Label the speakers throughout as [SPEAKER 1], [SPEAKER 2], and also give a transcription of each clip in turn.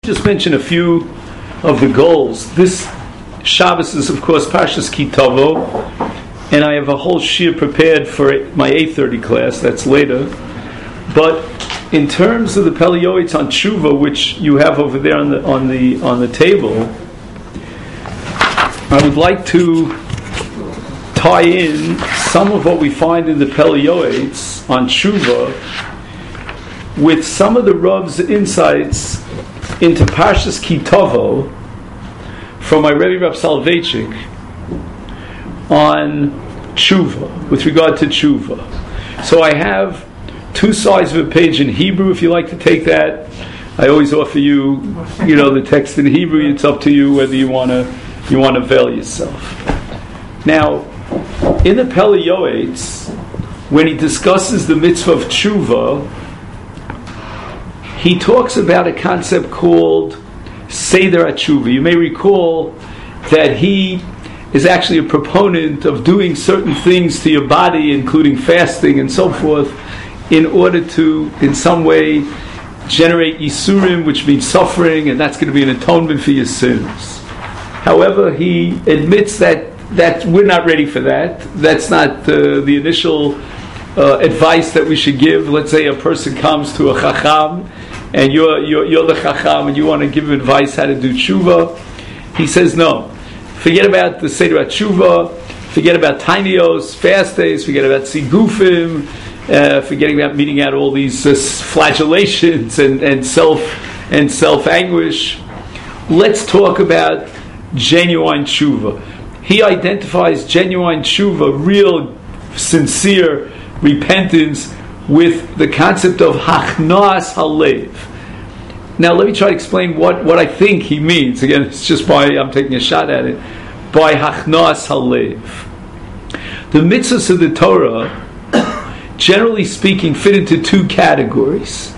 [SPEAKER 1] Just mention a few of the goals. This Shabbos is, of course, Parshas Ki Tavo, and I have a whole shiur prepared for my 8:30 class. That's later. But in terms of the Pele Yoetz on Tshuva, which you have over there on the table, I would like to tie in some of what we find in the Pele Yoetz on Tshuva with some of the Rav's insights into Parshas Ki Tavo from my Rebbe Rav Soloveitchik on Tshuva, with regard to Tshuva. So I have two sides of a page in Hebrew, if you like to take that. I always offer you, the text in Hebrew. It's up to you whether you want to avail yourself. Now, in the Pele Yoetz, when he discusses the mitzvah of Tshuva, he talks about a concept called Seder HaTshuva. You may recall that he is actually a proponent of doing certain things to your body, including fasting and so forth, in order to, in some way, generate Yisurim, which means suffering, and that's going to be an atonement for your sins. However, he admits that we're not ready for that. That's not the initial advice that we should give. Let's say a person comes to a Chacham, and you're the Chacham, and you want to give him advice how to do Tshuva. He says, no. Forget about the Seder HaTshuva, forget about Tainios, fast days, forget about Sigufim, forgetting about meeting out all these flagellations and self-anguish. Let's talk about genuine Tshuva. He identifies genuine Tshuva, real, sincere repentance, with the concept of Hachnas Halev. Now let me try to explain what I think he means. Again, it's just I'm taking a shot at it. By Hachnas Halev. The mitzvahs of the Torah, generally speaking, fit into two categories.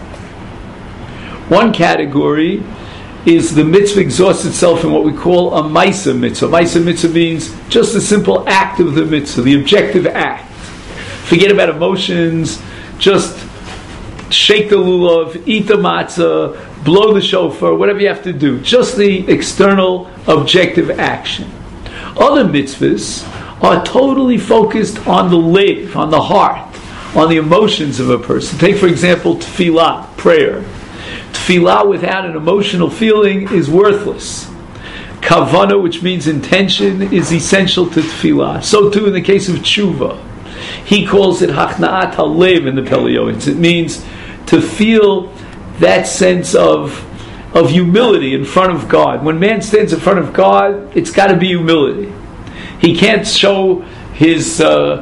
[SPEAKER 1] One category is the mitzvah exhausts itself in what we call a Maisa mitzvah. Maisa mitzvah means just a simple act of the mitzvah, the objective act. Forget about emotions, just shake the lulav, eat the matzah, blow the shofar, whatever you have to do. Just the external objective action. Other mitzvahs are totally focused on the lev, on the heart, on the emotions of a person. Take, for example, tefillah, prayer. Tefillah without an emotional feeling is worthless. Kavanah, which means intention, is essential to tefillah. So too in the case of tshuva. He calls it Hachna'at HaLev in the Pele Yoetz. It means to feel that sense of humility in front of God. When man stands in front of God, it's got to be humility. He can't show his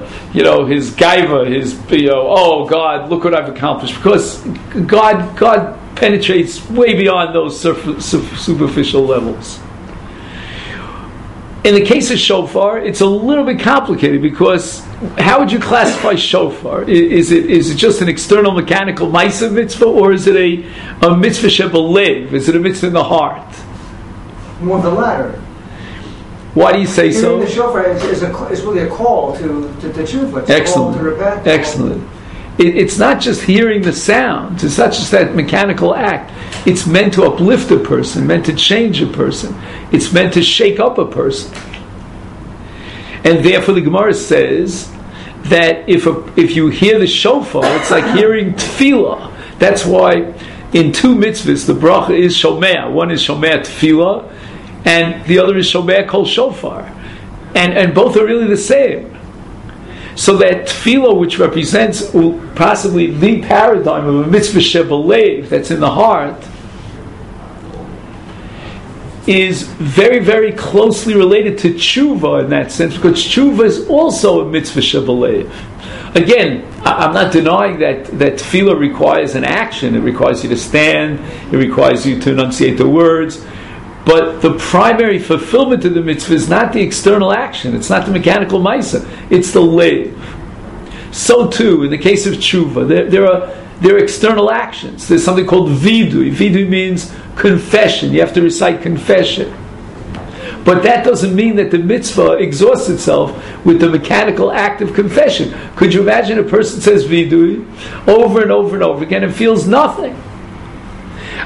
[SPEAKER 1] gaiva, oh God, look what I've accomplished, because God penetrates way beyond those superficial levels. In the case of shofar, it's a little bit complicated, because how would you classify shofar? Is it just an external mechanical maisa mitzvah, or is it a mitzvah shebalev? Is it a mitzvah in the heart?
[SPEAKER 2] More the latter.
[SPEAKER 1] Why do you say so?
[SPEAKER 2] The shofar is really a call to tshuva.
[SPEAKER 1] Excellent.
[SPEAKER 2] To repent.
[SPEAKER 1] Excellent. It's not just hearing the sound. It's not just that mechanical act. It's meant to uplift a person, meant to change a person. It's meant to shake up a person. And therefore the Gemara says that if you hear the shofar, it's like hearing tefillah. That's why in two mitzvahs the bracha is shomea. One is shomea tefillah, and the other is shomea kol shofar. And both are really the same. So that tefillah, which represents possibly the paradigm of a mitzvah shebalev that's in the heart, is very, very closely related to tshuva in that sense, because tshuva is also a mitzvah shebalev. Again, I'm not denying that tefillah requires an action. It requires you to stand, it requires you to enunciate the words, but the primary fulfillment of the mitzvah is not the external action. It's not the mechanical maisa. It's the lev. So too, in the case of tshuva, there are external actions. There's something called vidui. Vidui means confession. You have to recite confession. But that doesn't mean that the mitzvah exhausts itself with the mechanical act of confession. Could you imagine a person says vidui over and over and over again and feels nothing?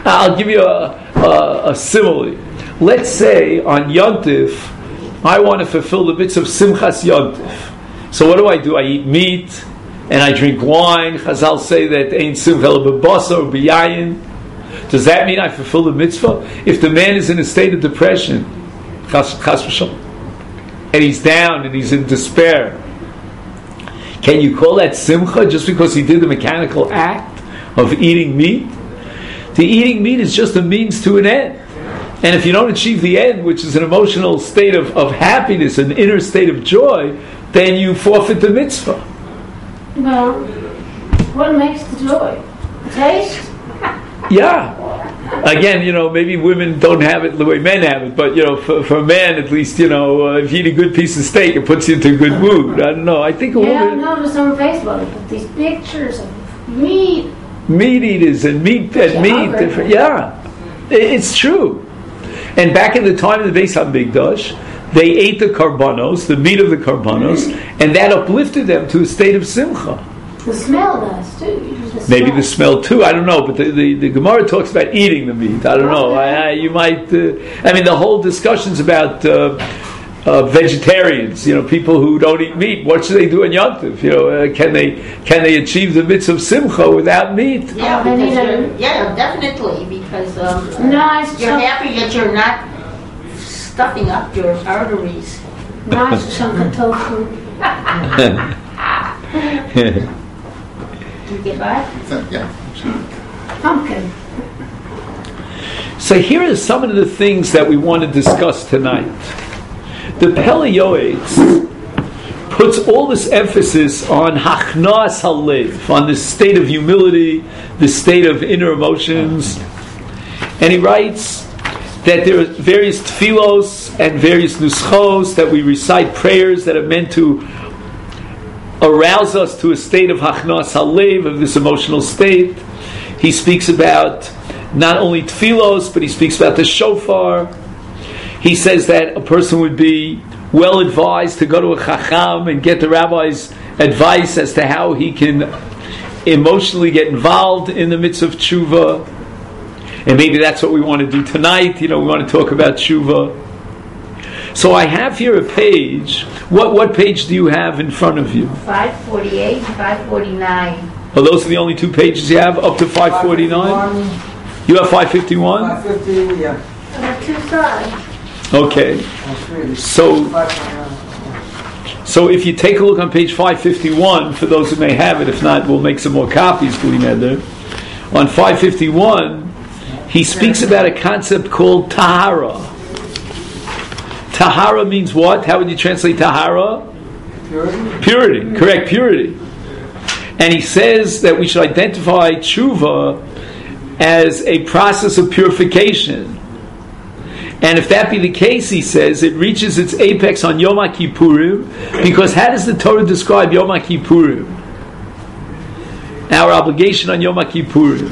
[SPEAKER 1] I'll give you a simile. Let's say on Yontif, I want to fulfill the bits of Simchas Yontif. So what do? I eat meat and I drink wine. Chazal say that ain't Simcha b'basa or b'yayin. Does that mean I fulfill the mitzvah? If the man is in a state of depression, chas v'shalom, and he's down and he's in despair, can you call that Simcha just because he did the mechanical act of eating meat? The eating meat is just a means to an end. And if you don't achieve the end, which is an emotional state of happiness, an inner state of joy, then you forfeit the mitzvah.
[SPEAKER 3] Well, what makes the joy? Taste?
[SPEAKER 1] Yeah. Again, maybe women don't have it the way men have it, but, for a man at least, if you eat a good piece of steak, it puts you into a good mood. I don't know. I think a woman...
[SPEAKER 3] I noticed on Facebook, they put these pictures of meat.
[SPEAKER 1] Meat eaters and meat. Different. Yeah. It's true. And back in the time of the Beis HaMikdash, they ate the karbanos, the meat of the karbanos, and that uplifted them to a state of simcha.
[SPEAKER 3] The smell does too.
[SPEAKER 1] Maybe the smell too. I don't know. But the Gemara talks about eating the meat. I don't know. You might. The whole discussion's about vegetarians. People who don't eat meat. What should they do in Yom Tov? Can they achieve the mitzvah of simcha without meat?
[SPEAKER 4] Yeah, definitely. Because you're happy that you're not stuffing up your arteries.
[SPEAKER 3] Nice chunk of tofu.
[SPEAKER 4] You get by?
[SPEAKER 5] Yeah.
[SPEAKER 3] Pumpkin.
[SPEAKER 1] So here are some of the things that we want to discuss tonight. The Pele Yoetz puts all this emphasis on hachnas halev, on this state of humility, the state of inner emotions, and he writes that there are various tefillos and various nuschos that we recite, prayers that are meant to arouse us to a state of hachnas halev, of this emotional state. He speaks about not only tefillos, but he speaks about the shofar. He says that a person would be well advised to go to a chacham and get the rabbi's advice as to how he can emotionally get involved in the mitzvah of tshuva. And maybe that's what we want to do tonight. We want to talk about tshuva. So I have here a page. What page do you have in front of you?
[SPEAKER 4] 548 and 549.
[SPEAKER 1] Oh, those are the only two pages you have, up to 549? You have 551?
[SPEAKER 2] 550, yeah.
[SPEAKER 3] I have two sides.
[SPEAKER 1] Okay. So if you take a look on page 551, for those who may have it, if not, we'll make some more copies, there. On 551, he speaks about a concept called tahara. Tahara means what? How would you translate tahara? Purity. Correct, purity. And he says that we should identify tshuva as a process of purification. And if that be the case, he says, it reaches its apex on Yom HaKippurim, because how does the Torah describe Yom HaKippurim? Our obligation on Yom HaKippurim.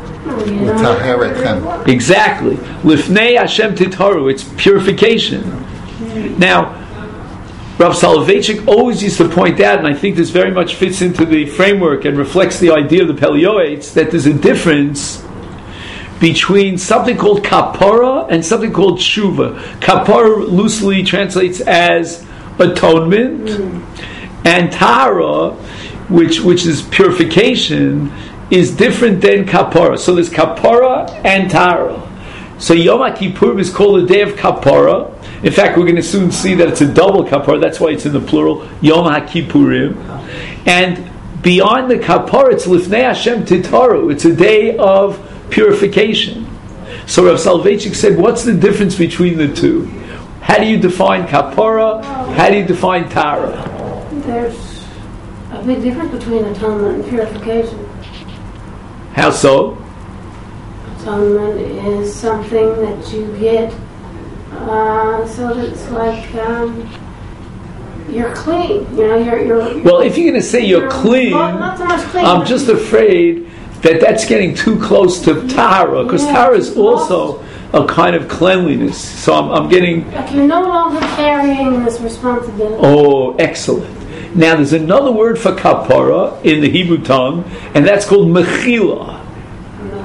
[SPEAKER 1] Exactly. Lifnei Hashem Titharu, it's purification. Now, Rav Soloveitchik always used to point out, and I think this very much fits into the framework and reflects the idea of the Pele Yoetz, that there's a difference between something called kapara and something called tshuva. Kapara loosely translates as atonement, and tahara, which is purification, is different than kapara. So there's kapara and tahara. So Yom HaKippur is called a day of kapara. In fact, we're going to soon see that it's a double kapara. That's why it's in the plural, Yom HaKippurim. And beyond the kapara, it's Lifnei Hashem Titharu. It's a day of purification. So Rav Soloveitchik said, what's the difference between the two? How do you define kapara? How do you define tahara?
[SPEAKER 3] There's a big difference between atonement and purification.
[SPEAKER 1] How so?
[SPEAKER 3] Atonement is something that you get so that it's like you're clean. You're
[SPEAKER 1] well, if you're going to say you're clean,
[SPEAKER 3] not so much clean,
[SPEAKER 1] I'm just afraid that that's getting too close to tahara, because tahara is also a kind of cleanliness. So I'm getting...
[SPEAKER 3] Like you're no longer carrying this responsibility.
[SPEAKER 1] Oh, excellent. Now there's another word for kapara in the Hebrew tongue, and that's called mechila.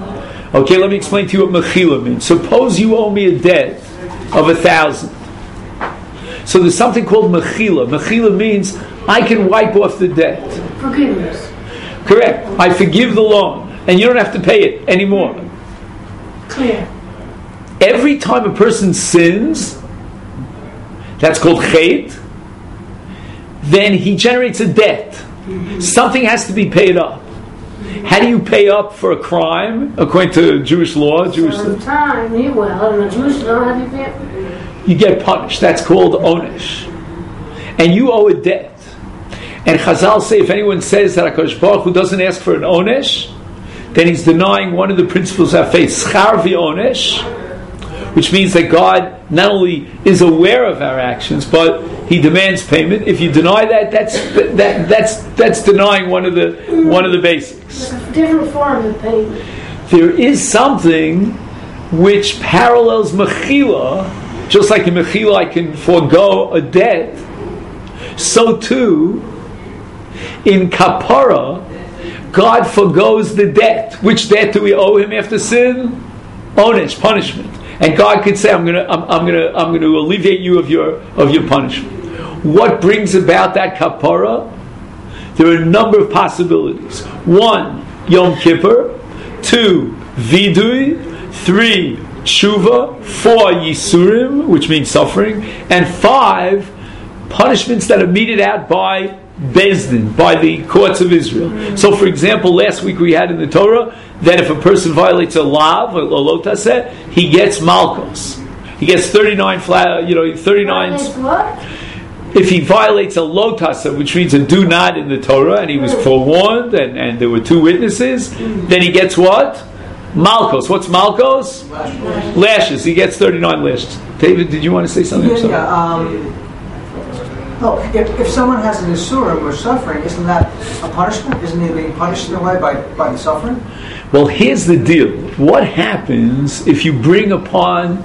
[SPEAKER 1] Okay, let me explain to you what mechila means. Suppose you owe me a debt of 1,000. So there's something called mechila. Mechila means I can wipe off the debt.
[SPEAKER 3] Forgiveness.
[SPEAKER 1] Correct. I forgive the loan, and you don't have to pay it anymore.
[SPEAKER 3] Clear.
[SPEAKER 1] Every time a person sins, that's called chet, then he generates a debt. Something has to be paid up. How do you pay up for a crime according to Jewish law? Jewish
[SPEAKER 3] time. Well, in the Jewish law, how do you pay?
[SPEAKER 1] You get punished. That's called onesh. And you owe a debt. And Chazal say if anyone says that HaKadosh Baruch Hu doesn't ask for an onesh, then he's denying one of the principles of faith, schar v'onesh, which means that God not only is aware of our actions, but He demands payment. If you deny that, that's denying one of the basics.
[SPEAKER 3] It's a different form of payment.
[SPEAKER 1] There is something which parallels mechila, just like in mechila I can forego a debt. So too, in kapara, God forgoes the debt. Which debt do we owe Him after sin? Onesh, punishment. And God could say, I'm going to alleviate you of your punishment. What brings about that kapara? There are a number of possibilities. 1, Yom Kippur. 2, Vidui. 3, Tshuva. 4, Yisurim, which means suffering. And 5, punishments that are meted out by Beis Din, by the courts of Israel. So, for example, last week we had in the Torah that if a person violates a lav, a lotaseh, he gets malchus. He gets 39 If he violates a lotaseh, which means a do not in the Torah, and he was forewarned, and there were 2 witnesses, then he gets what? Malchus. What's malchus? Lashes. He gets 39 lashes. David, did you want to say something?
[SPEAKER 2] If someone has an isurim or suffering, isn't that a punishment? Isn't he being punished in a way by the suffering?
[SPEAKER 1] Well, here's the deal. What happens if you bring yisurin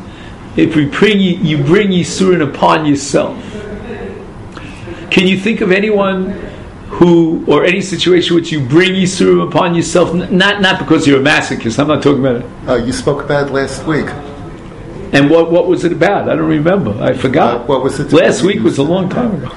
[SPEAKER 1] upon yourself? Can you think of anyone or any situation which you bring yisurim upon yourself? Not because you're a masochist. I'm not talking about it.
[SPEAKER 5] You spoke about it last week.
[SPEAKER 1] And what was it about? I don't remember. I forgot.
[SPEAKER 5] What was it?
[SPEAKER 1] Last week was a long time ago.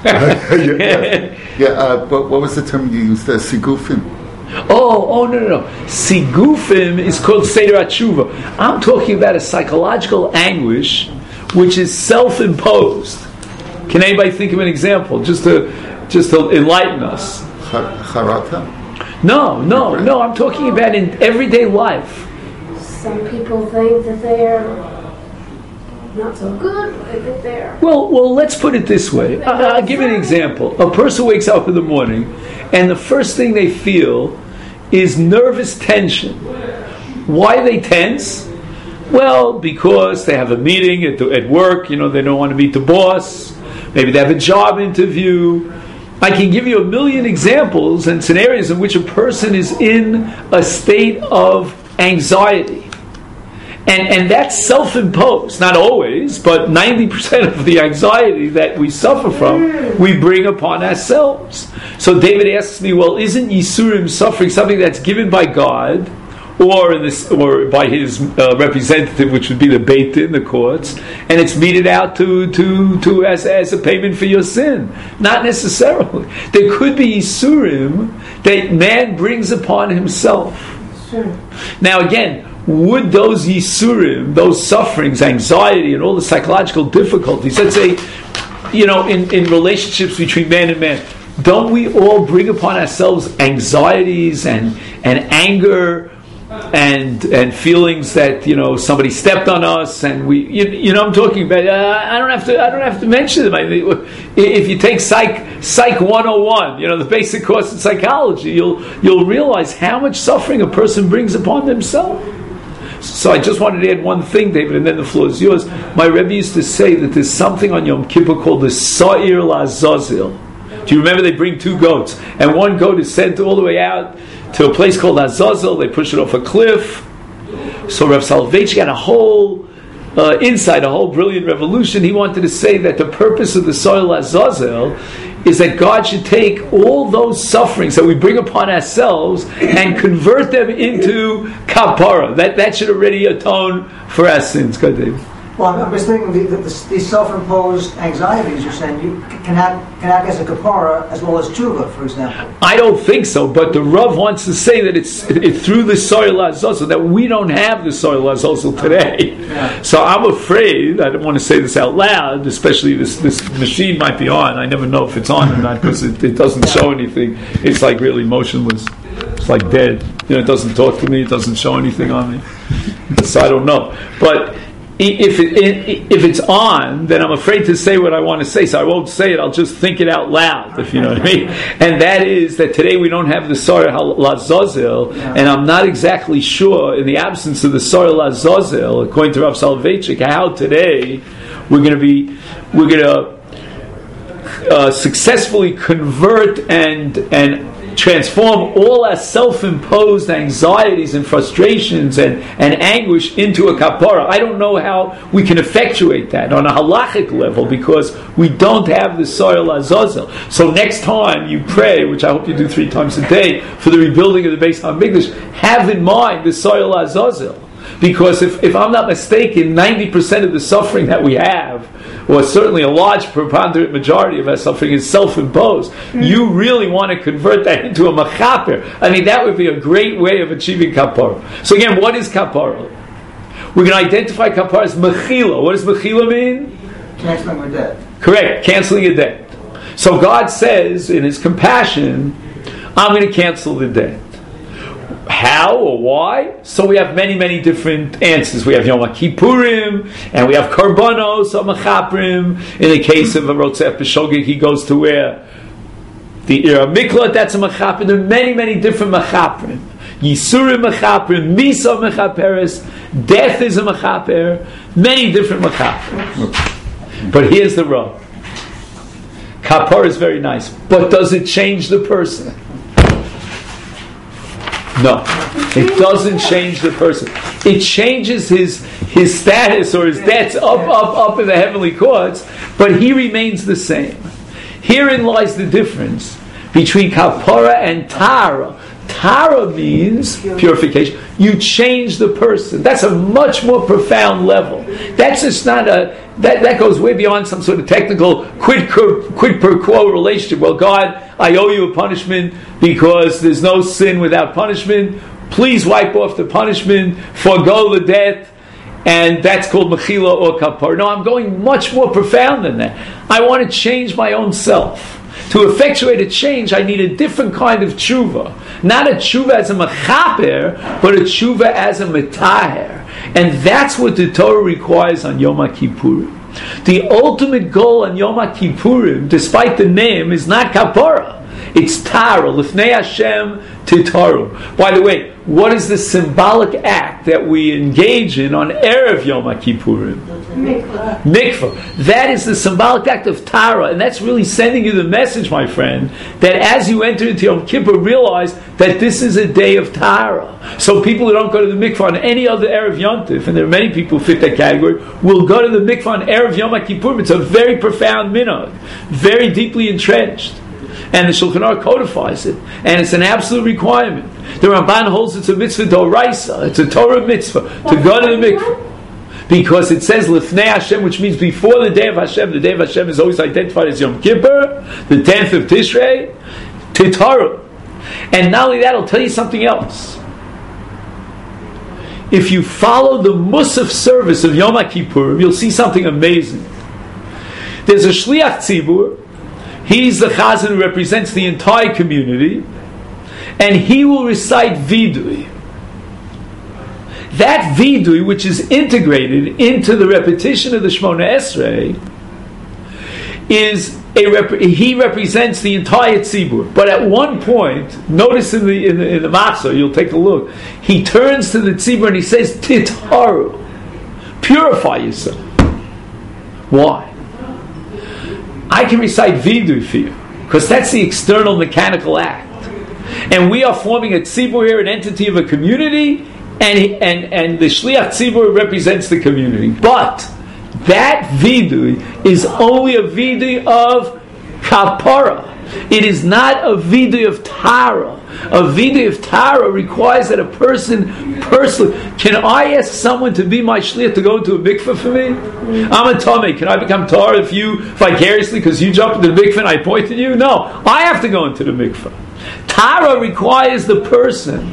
[SPEAKER 5] But what was the term you used? Sigufim.
[SPEAKER 1] Oh, no. Sigufim is called Seder HaTshuva. I'm talking about a psychological anguish which is self-imposed. Can anybody think of an example? Just to enlighten us.
[SPEAKER 5] Charata?
[SPEAKER 1] No. I'm talking about in everyday life.
[SPEAKER 3] Some people think that they're not so good. I think they're...
[SPEAKER 1] Well, let's put it this way. I'll give you an example. A person wakes up in the morning, and the first thing they feel is nervous tension. Why are they tense? Well, because they have a meeting at work. They don't want to meet the boss. Maybe they have a job interview. I can give you a million examples and scenarios in which a person is in a state of anxiety. And that's self-imposed, not always, but 90% of the anxiety that we suffer from, we bring upon ourselves. So David asks me, well, isn't Yisurim suffering something that's given by God, or by his representative, which would be the Beit Din, the courts, and it's meted out to as a payment for your sin? Not necessarily. There could be Yisurim that man brings upon himself.
[SPEAKER 3] Sure.
[SPEAKER 1] Now again, would those Yisurim, those sufferings, anxiety, and all the psychological difficulties, let's say, in relationships between man and man, don't we all bring upon ourselves anxieties and anger and feelings that somebody stepped on us, and we I'm talking about. I don't have to mention them. If you take Psych 101, the basic course in psychology, you'll realize how much suffering a person brings upon themselves. So I just wanted to add one thing, David, and then the floor is yours. My Rebbe used to say that there's something on Yom Kippur called the Sa'ir L'Azazel. Do you remember they bring 2 goats, and one goat is sent all the way out to a place called Azazel. They push it off a cliff. So Rav Soloveitchik had a whole insight, a whole brilliant revolution. He wanted to say that the purpose of the Sa'ir L'Azazel is that God should take all those sufferings that we bring upon ourselves and convert them into kapara. That should already atone for our sins. Go, David.
[SPEAKER 2] Well, I'm just thinking these self-imposed anxieties you're saying you can act as a kapara as well as tshuva, for example.
[SPEAKER 1] I don't think so, but the Rav wants to say that it's through the soil azazel, that we don't have the soil azazel today.
[SPEAKER 2] Yeah.
[SPEAKER 1] So I'm afraid, I don't want to say this out loud, especially this machine might be on. I never know if it's on or not because it doesn't show anything. It's like really motionless. It's like dead. It doesn't talk to me. It doesn't show anything on me. So I don't know. But if it's on, then I'm afraid to say what I want to say, so I won't say it. I'll just think it out loud, if you know what I mean. And that is that today we don't have the Sorah Lazazel, and I'm not exactly sure, in the absence of the Sorah Lazazel, according to Rav Soloveitchik, how today we're going to successfully convert and transform all our self-imposed anxieties and frustrations and anguish into a kapara. I don't know how we can effectuate that on a halachic level because we don't have the soil azazel. So next time you pray, which I hope you do 3 times a day, for the rebuilding of the Beis HaMikdash, have in mind the soil azazel. Because if I'm not mistaken, 90% of the suffering that we have, or certainly a large preponderant majority of our suffering, is self-imposed. You really want to convert that into a machaper. I mean, that would be a great way of achieving kapara. So again, what is kapara? We're going to identify kapara as mechila. What does mechila mean?
[SPEAKER 2] Canceling a debt.
[SPEAKER 1] Correct, canceling a debt. So God says, in His compassion, I'm going to cancel the debt. How or why? So we have many, many different answers. We have Yom Kippurim, and we have Karbanos or Machaprim. In the case of a Rotzeh Peshogig, he goes to where? The Ira Miklat, that's a Machaprim. There are many, many different Machaprim. Yisurim Machaprim, Misa Machaperes, death is a Machaper, many different Machaprim. But here's the rub. Kapar is very nice, but does it change the person? No, it doesn't change the person. It changes his status or his debts up in the heavenly courts, but he remains the same. Herein lies the difference between kapara and tara. Tara means purification. You change the person. That's a much more profound level. That's just not that goes way beyond some sort of technical quid pro quo relationship. Well, God, I owe you a punishment because there's no sin without punishment. Please wipe off the punishment, forego the debt, and that's called mechila or kapar. No, I'm going much more profound than that. I want to change my own self. To effectuate a change, I need a different kind of tshuva. Not a tshuva as a mechaper, but a tshuva as a metaher. And that's what the Torah requires on Yom Kippurim. The ultimate goal on Yom Kippurim, despite the name, is not kapara. It's tara, lifnei Hashem titaru. By the way, what is the symbolic act that we engage in on Erev Yom Kippurim? Mikvah. That is the symbolic act of tara, and that's really sending you the message, my friend, that as you enter into Yom Kippur, realize that this is a day of tara. So people who don't go to the mikvah on any other Erev Yom Tov, and there are many people who fit that category, will go to the mikvah on Erev Yom Kippurim. It's a very profound minhag, very deeply entrenched. And the Shulchan Aruch codifies it, and it's an absolute requirement. The Ramban holds it's a mitzvah d'oraisa, it's a Torah mitzvah to go to the mikvah, because it says Lifnei Hashem, which means before the day of Hashem. The day of Hashem is always identified as Yom Kippur, the 10th of Tishrei, Titaru. And not only that, I'll tell you something else. If you follow the Musaf service of Yom Kippur, you'll see something amazing. There's a Shliach Tzibur. He's the Chazan who represents the entire community, and he will recite Vidui. That Vidui, which is integrated into the repetition of the Shemona Esrei, he represents the entire Tzibur. But at one point, notice in the Machzor, you'll take a look, he turns to the Tzibur and he says, Titharu, purify yourself. Why? I can recite Vidui for you, because that's the external mechanical act. And we are forming a tzibur here, an entity of a community, and the Shliach Tzibur represents the community. But that Vidui is only a Vidui of kapara. It is not a vidui of tara. A vidui of tara requires that a person personally. Can I ask someone to be my shliach to go into a mikveh for me? I'm a tamei. Can I become tar if you vicariously, because you jumped into the mikveh and I pointed you? No, I have to go into the mikveh. Tara requires the person.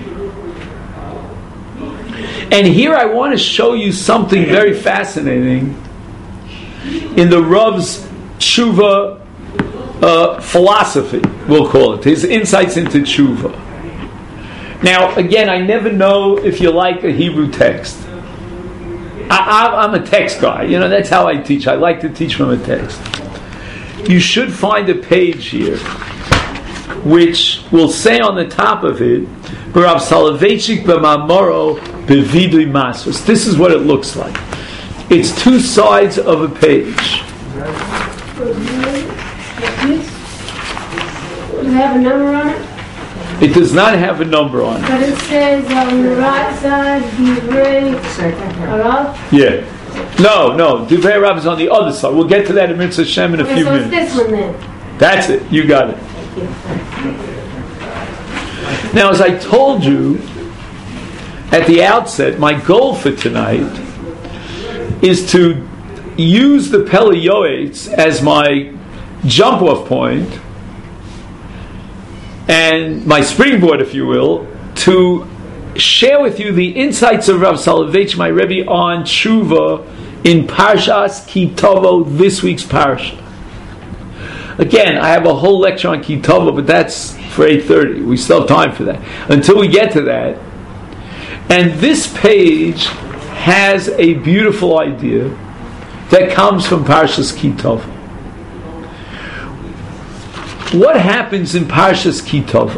[SPEAKER 1] And here I want to show you something very fascinating in the Rav's tshuva philosophy, we'll call it, his insights into tshuva. Now, again, I never know if you like a Hebrew text. I'm a text guy, that's how I teach. I like to teach from a text. You should find a page here which will say on the top of it, Rav Soloveitchik b'mamoro b'vidui masros. This is what it looks like. It's two sides of a page.
[SPEAKER 3] Does it have a number on it?
[SPEAKER 1] It does not have a number on it.
[SPEAKER 3] But it says on the right side, Divrei Rav?
[SPEAKER 1] Yeah. No. Divrei Rav is on the other side. We'll get to that in Mitzvah Hashem in a few minutes.
[SPEAKER 3] So it's this one then?
[SPEAKER 1] That's it. You got it. Now, as I told you at the outset, my goal for tonight is to use the Pele Yoetz as my jump-off point and my springboard, if you will, to share with you the insights of Rav Soloveitchik, my Rebbe, on Tshuva in Parshas Ki Tovo, this week's Parsha. Again, I have a whole lecture on Ki Tovo, but that's for 8:30. We still have time for that. Until we get to that, and this page has a beautiful idea that comes from Parshas Ki Tovo. What happens in Parshas Ki Tovo?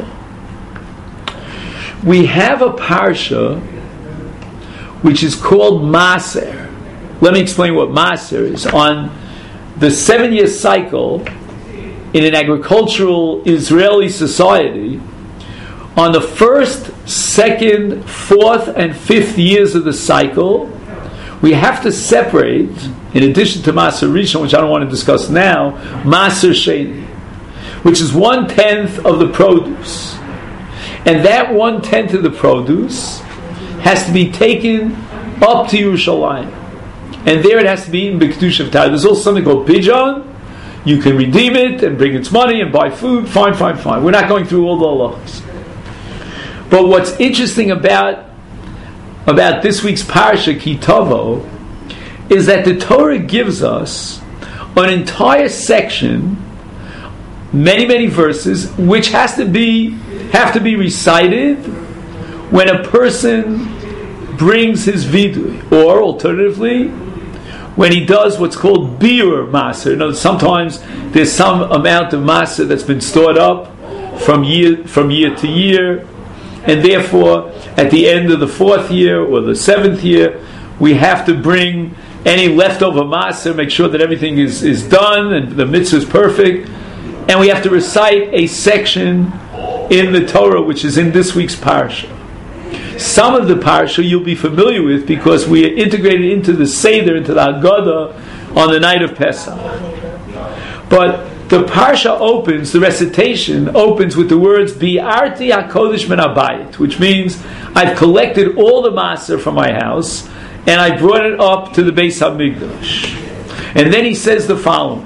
[SPEAKER 1] We have a parsha which is called Maser. Let me explain what Maser is. On the 7-year cycle in an agricultural Israeli society, on the 1st, 2nd, 4th, and 5th years of the cycle, we have to separate, in addition to Maser Rishon, which I don't want to discuss now, Maser Sheni, which is 1/10 of the produce. And that 1/10 of the produce has to be taken up to Yerushalayim. And there it has to be eaten b'kedusha of Torah. There's also something called pidyon. You can redeem it and bring its money and buy food. Fine. We're not going through all the halachos. But what's interesting about this week's Parsha, Ki Tovo, is that the Torah gives us an entire section, many verses, which have to be recited when a person brings his vidui, or alternatively, when he does what's called biur maser. Sometimes there's some amount of maser that's been stored up from year to year, and therefore at the end of the 4th year or the 7th year, we have to bring any leftover maser, make sure that everything is done and the mitzvah is perfect, and we have to recite a section in the Torah which is in this week's parsha. Some of the parsha you'll be familiar with because we are integrated into the Seder, into the Haggadah on the night of Pesach. But the parsha opens, the recitation opens with the words Bi'arti HaKodesh min habayit, which means I've collected all the maser from my house and I brought it up to the Beis HaMikdash. And then he says the following.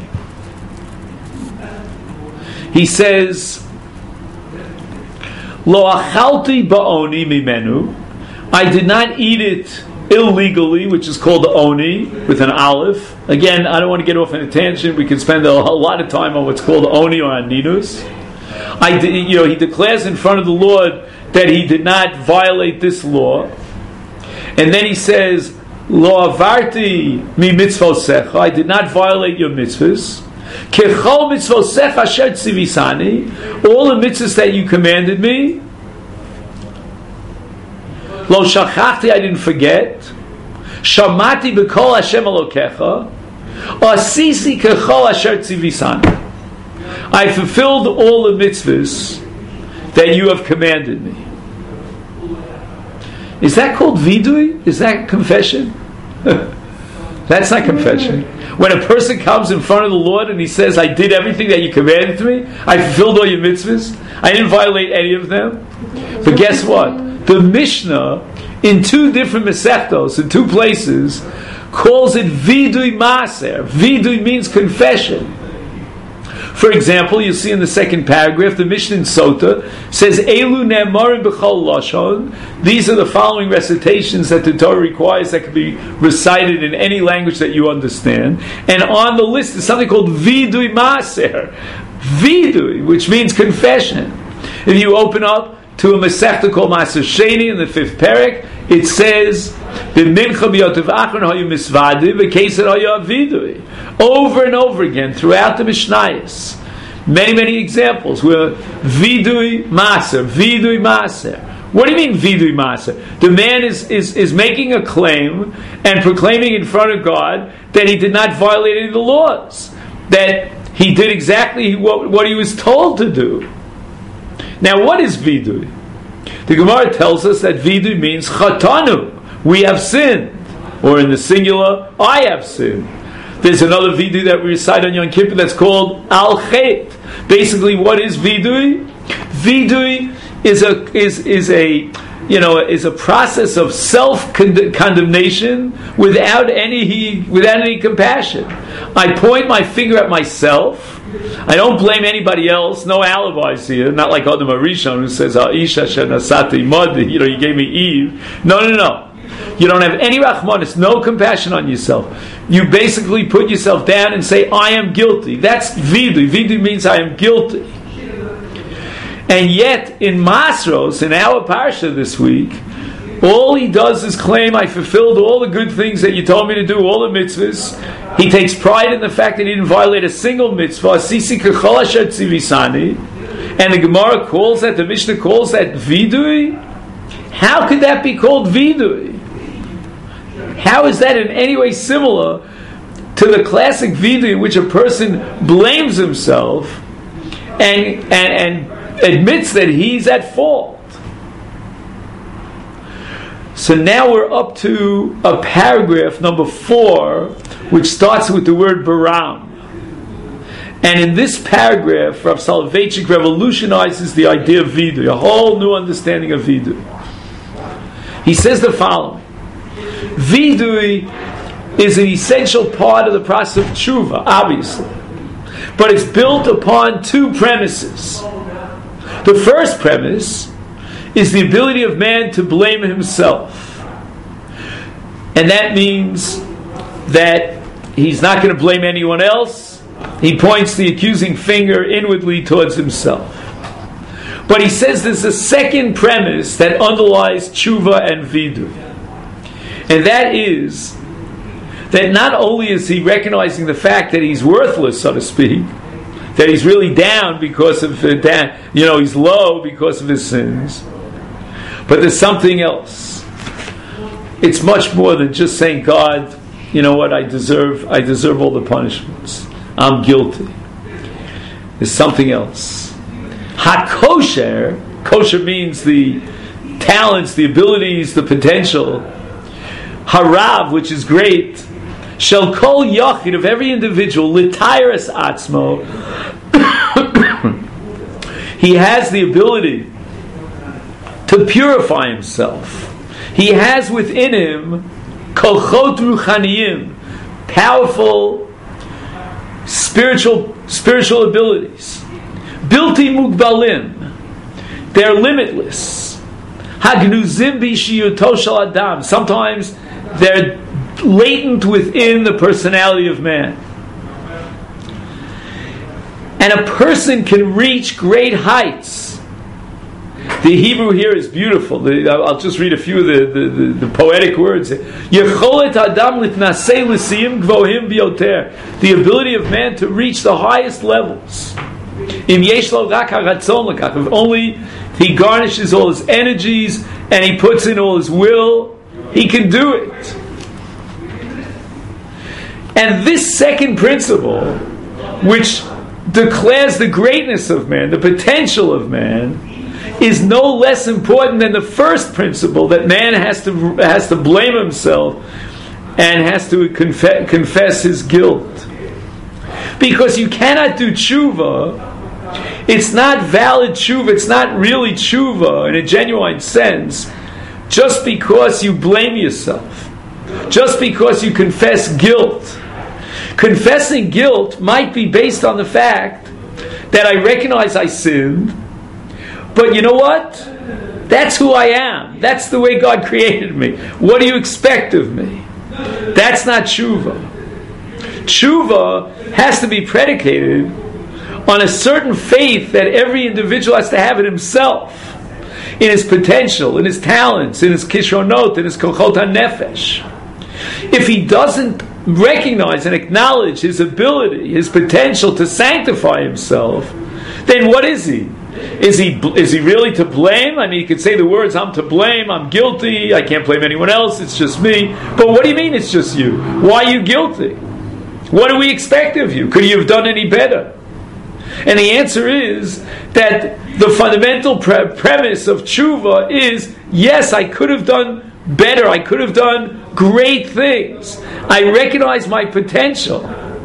[SPEAKER 1] He says, Lo achalti ba'oni mimenu, I did not eat it illegally, which is called the oni, with an aleph. Again, I don't want to get off on a tangent. We could spend a lot of time on what's called oni or aninus. He declares in front of the Lord that he did not violate this law. And then he says, Lo avarti mi mitzvosecha, I did not violate your mitzvahs. Kechol mitzvosecha asher tzivisani, all the mitzvahs that you commanded me. Lo shachachti, I didn't forget. Shamati b'kol Hashem Elokecha. Asisi kechol asher tzivisani. I fulfilled all the mitzvahs that you have commanded me. Is that called vidui? Is that confession? That's That's not confession. When a person comes in front of the Lord and he says, I did everything that you commanded to me, I fulfilled all your mitzvahs, I didn't violate any of them. But guess what? The Mishnah, in two different Masechtos, in two places, calls it Vidui Maser. Vidui means confession. For example, you see in the second paragraph, the Mishnah in Sota says, Elu ne'emarim b'chol lashon. These are the following recitations that the Torah requires that can be recited in any language that you understand. And on the list is something called Vidui Maser. Vidui, which means confession. If you open up to a Masechta called Maser Sheni in the 5th parak, it says, over and over again throughout the Mishnayos. Many, many examples where Vidui Maser. What do you mean Vidui Maser? The man is making a claim and proclaiming in front of God that he did not violate any of the laws, that he did exactly what he was told to do. Now, what is Vidui? The Gemara tells us that Vidui means Chatanu, we have sinned. Or in the singular, I have sinned. There's another Vidui that we recite on Yom Kippur that's called Al Chet. Basically, what is Vidui? Vidui is a process of self-condemnation without any compassion. I point my finger at myself. I don't blame anybody else. No alibis here. Not like Adam Arishon who says, "Isha shenasati modi." You gave me Eve. No. You don't have any rachmanis, no compassion on yourself. You basically put yourself down and say, I am guilty. That's vidui. Vidui means I am guilty. And yet, in Masros, in our parsha this week, all he does is claim, I fulfilled all the good things that you told me to do, all the mitzvahs. He takes pride in the fact that he didn't violate a single mitzvah. Sisi kechol asher tzivisani. And the Gemara calls that, the Mishnah calls that vidui. How could that be called vidui? How is that in any way similar to the classic vidui in which a person blames himself and admits that he's at fault? So now we're up to a paragraph number 4, which starts with the word baram. And in this paragraph, Rav Soloveitchik revolutionizes the idea of vidui, a whole new understanding of vidui. He says the following: Vidui is an essential part of the process of tshuva, obviously. But it's built upon two premises. The first premise is the ability of man to blame himself. And that means that he's not going to blame anyone else. He points the accusing finger inwardly towards himself. But he says there's a second premise that underlies tshuva and vidui. And that is that not only is he recognizing the fact that he's worthless, so to speak, that he's really down because of he's low because of his sins, but there's something else. It's much more than just saying, God, you know what, I deserve all the punishments. I'm guilty. There's something else. HaKosher, kosher means the talents, the abilities, the potential. Harav, which is great. Shall kol yachid, of every individual, litayrus atzmo. He has the ability to purify himself. He has within him kochot ruchaniyim, powerful spiritual abilities. Bilti mugbalim, they're limitless. Hagnuzim b'shiyuto shel adam, sometimes they're latent within the personality of man. And a person can reach great heights. The Hebrew here is beautiful. I'll just read a few of the poetic words. Yecholet adam litnasei l'siyim gvohim bioter, the ability of man to reach the highest levels. Im yesh lo rak haratzon l'kach, if only he garnishes all his energies and he puts in all his will, he can do it. And this second principle, which declares the greatness of man, the potential of man, is no less important than the first principle, that man has to blame himself and has to confess his guilt. Because you cannot do tshuva. It's not valid tshuva, it's not really tshuva in a genuine sense, just because you blame yourself, just because you confess guilt. Confessing guilt might be based on the fact that I recognize I sinned, but you know what? That's who I am. That's the way God created me. What do you expect of me? That's not tshuva. Tshuva has to be predicated on a certain faith that every individual has to have in himself, in his potential, in his talents, in his kishronot, in his kochot hanefesh. If he doesn't recognize and acknowledge his ability, his potential to sanctify himself, then what is he? Is he really to blame? I mean, he could say the words, I'm to blame, I'm guilty, I can't blame anyone else, it's just me. But what do you mean it's just you? Why are you guilty? What do we expect of you? Could you have done any better? And the answer is that the fundamental premise of tshuva is, yes, I could have done better, I could have done great things. I recognize my potential.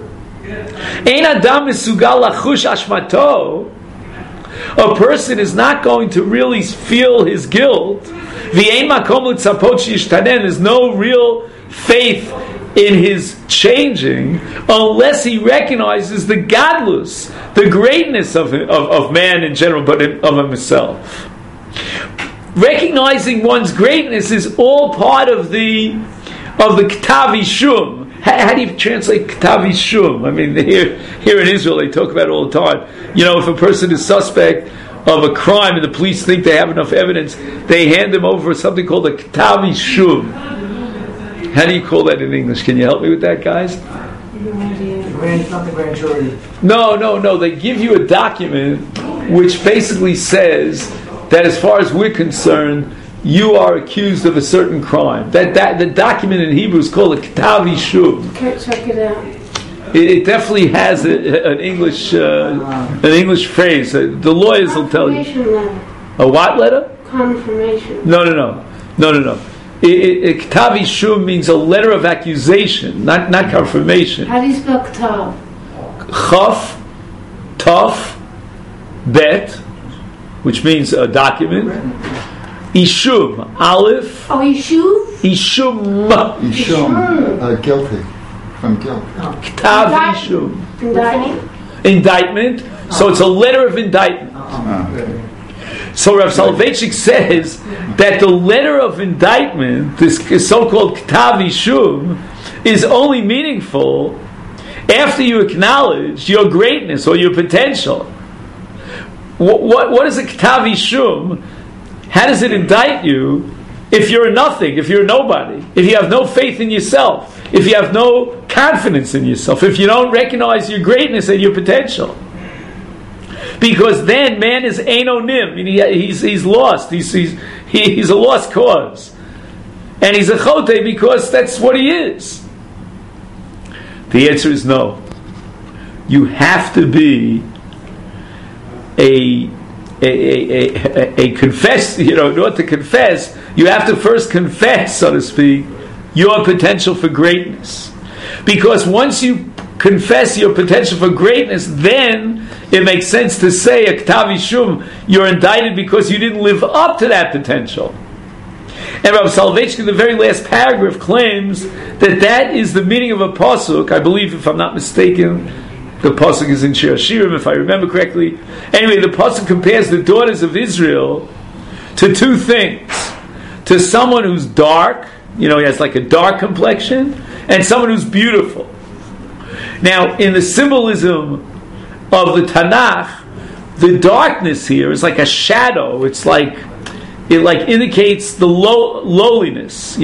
[SPEAKER 1] Ein adam mesugal lachush ashmato. A person is not going to really feel his guilt. V'ein makom l'tzapot sheishtanen. There's no real faith in his changing unless he recognizes the godless, the greatness of man in general, but of himself. Recognizing one's greatness is all part of the Ktav Ishum. How do you translate Ktav Ishum? I mean, here in Israel they talk about it all the time. You know, if a person is suspect of a crime and the police think they have enough evidence, they hand them over something called a Ktav Ishum. How do you call that in English? Can you help me with that, guys?
[SPEAKER 2] Not the grand jury.
[SPEAKER 1] No. They give you a document which basically says that as far as we're concerned, you are accused of a certain crime. That the document in Hebrew is called a Ktav Ishum.
[SPEAKER 3] Can't check it out.
[SPEAKER 1] It definitely has an English phrase. The lawyers will tell you.
[SPEAKER 3] Letter.
[SPEAKER 1] A what letter?
[SPEAKER 3] Confirmation.
[SPEAKER 1] No. Ktav Ishum means a letter of accusation, not confirmation.
[SPEAKER 3] How do you spell ktav?
[SPEAKER 1] Chaf, taf, bet, which means a document. Ishum, aleph.
[SPEAKER 3] Oh, Yishuv?
[SPEAKER 1] Ishum.
[SPEAKER 5] Guilty. From guilt.
[SPEAKER 1] Ktav Ishum. Indictment. So it's a letter of indictment. So Rav Soloveitchik says that the letter of indictment, this so-called Ktav Ishum, is only meaningful after you acknowledge your greatness or your potential. What is a Ktav Ishum? How does it indict you if you're nothing, if you're nobody, if you have no faith in yourself, if you have no confidence in yourself, if you don't recognize your greatness and your potential? Because then man is einonim, he's lost. He's a lost cause, and he's a chote because that's what he is. The answer is no. You have to be a confess. In order to confess, you have to first confess, so to speak, your potential for greatness. Because once you confess your potential for greatness, then it makes sense to say a Ktav Ishum, you're indicted because you didn't live up to that potential. And Rav Soloveitchik in the very last paragraph claims that is the meaning of a pasuk. I believe, if I'm not mistaken, the pasuk is in Shir Hashirim, if I remember correctly. Anyway, the pasuk compares the daughters of Israel to two things: to someone who's dark, he has like a dark complexion, and someone who's beautiful. Now, in the symbolism of the Tanakh, the darkness here is like a shadow. It's like it indicates the lowliness.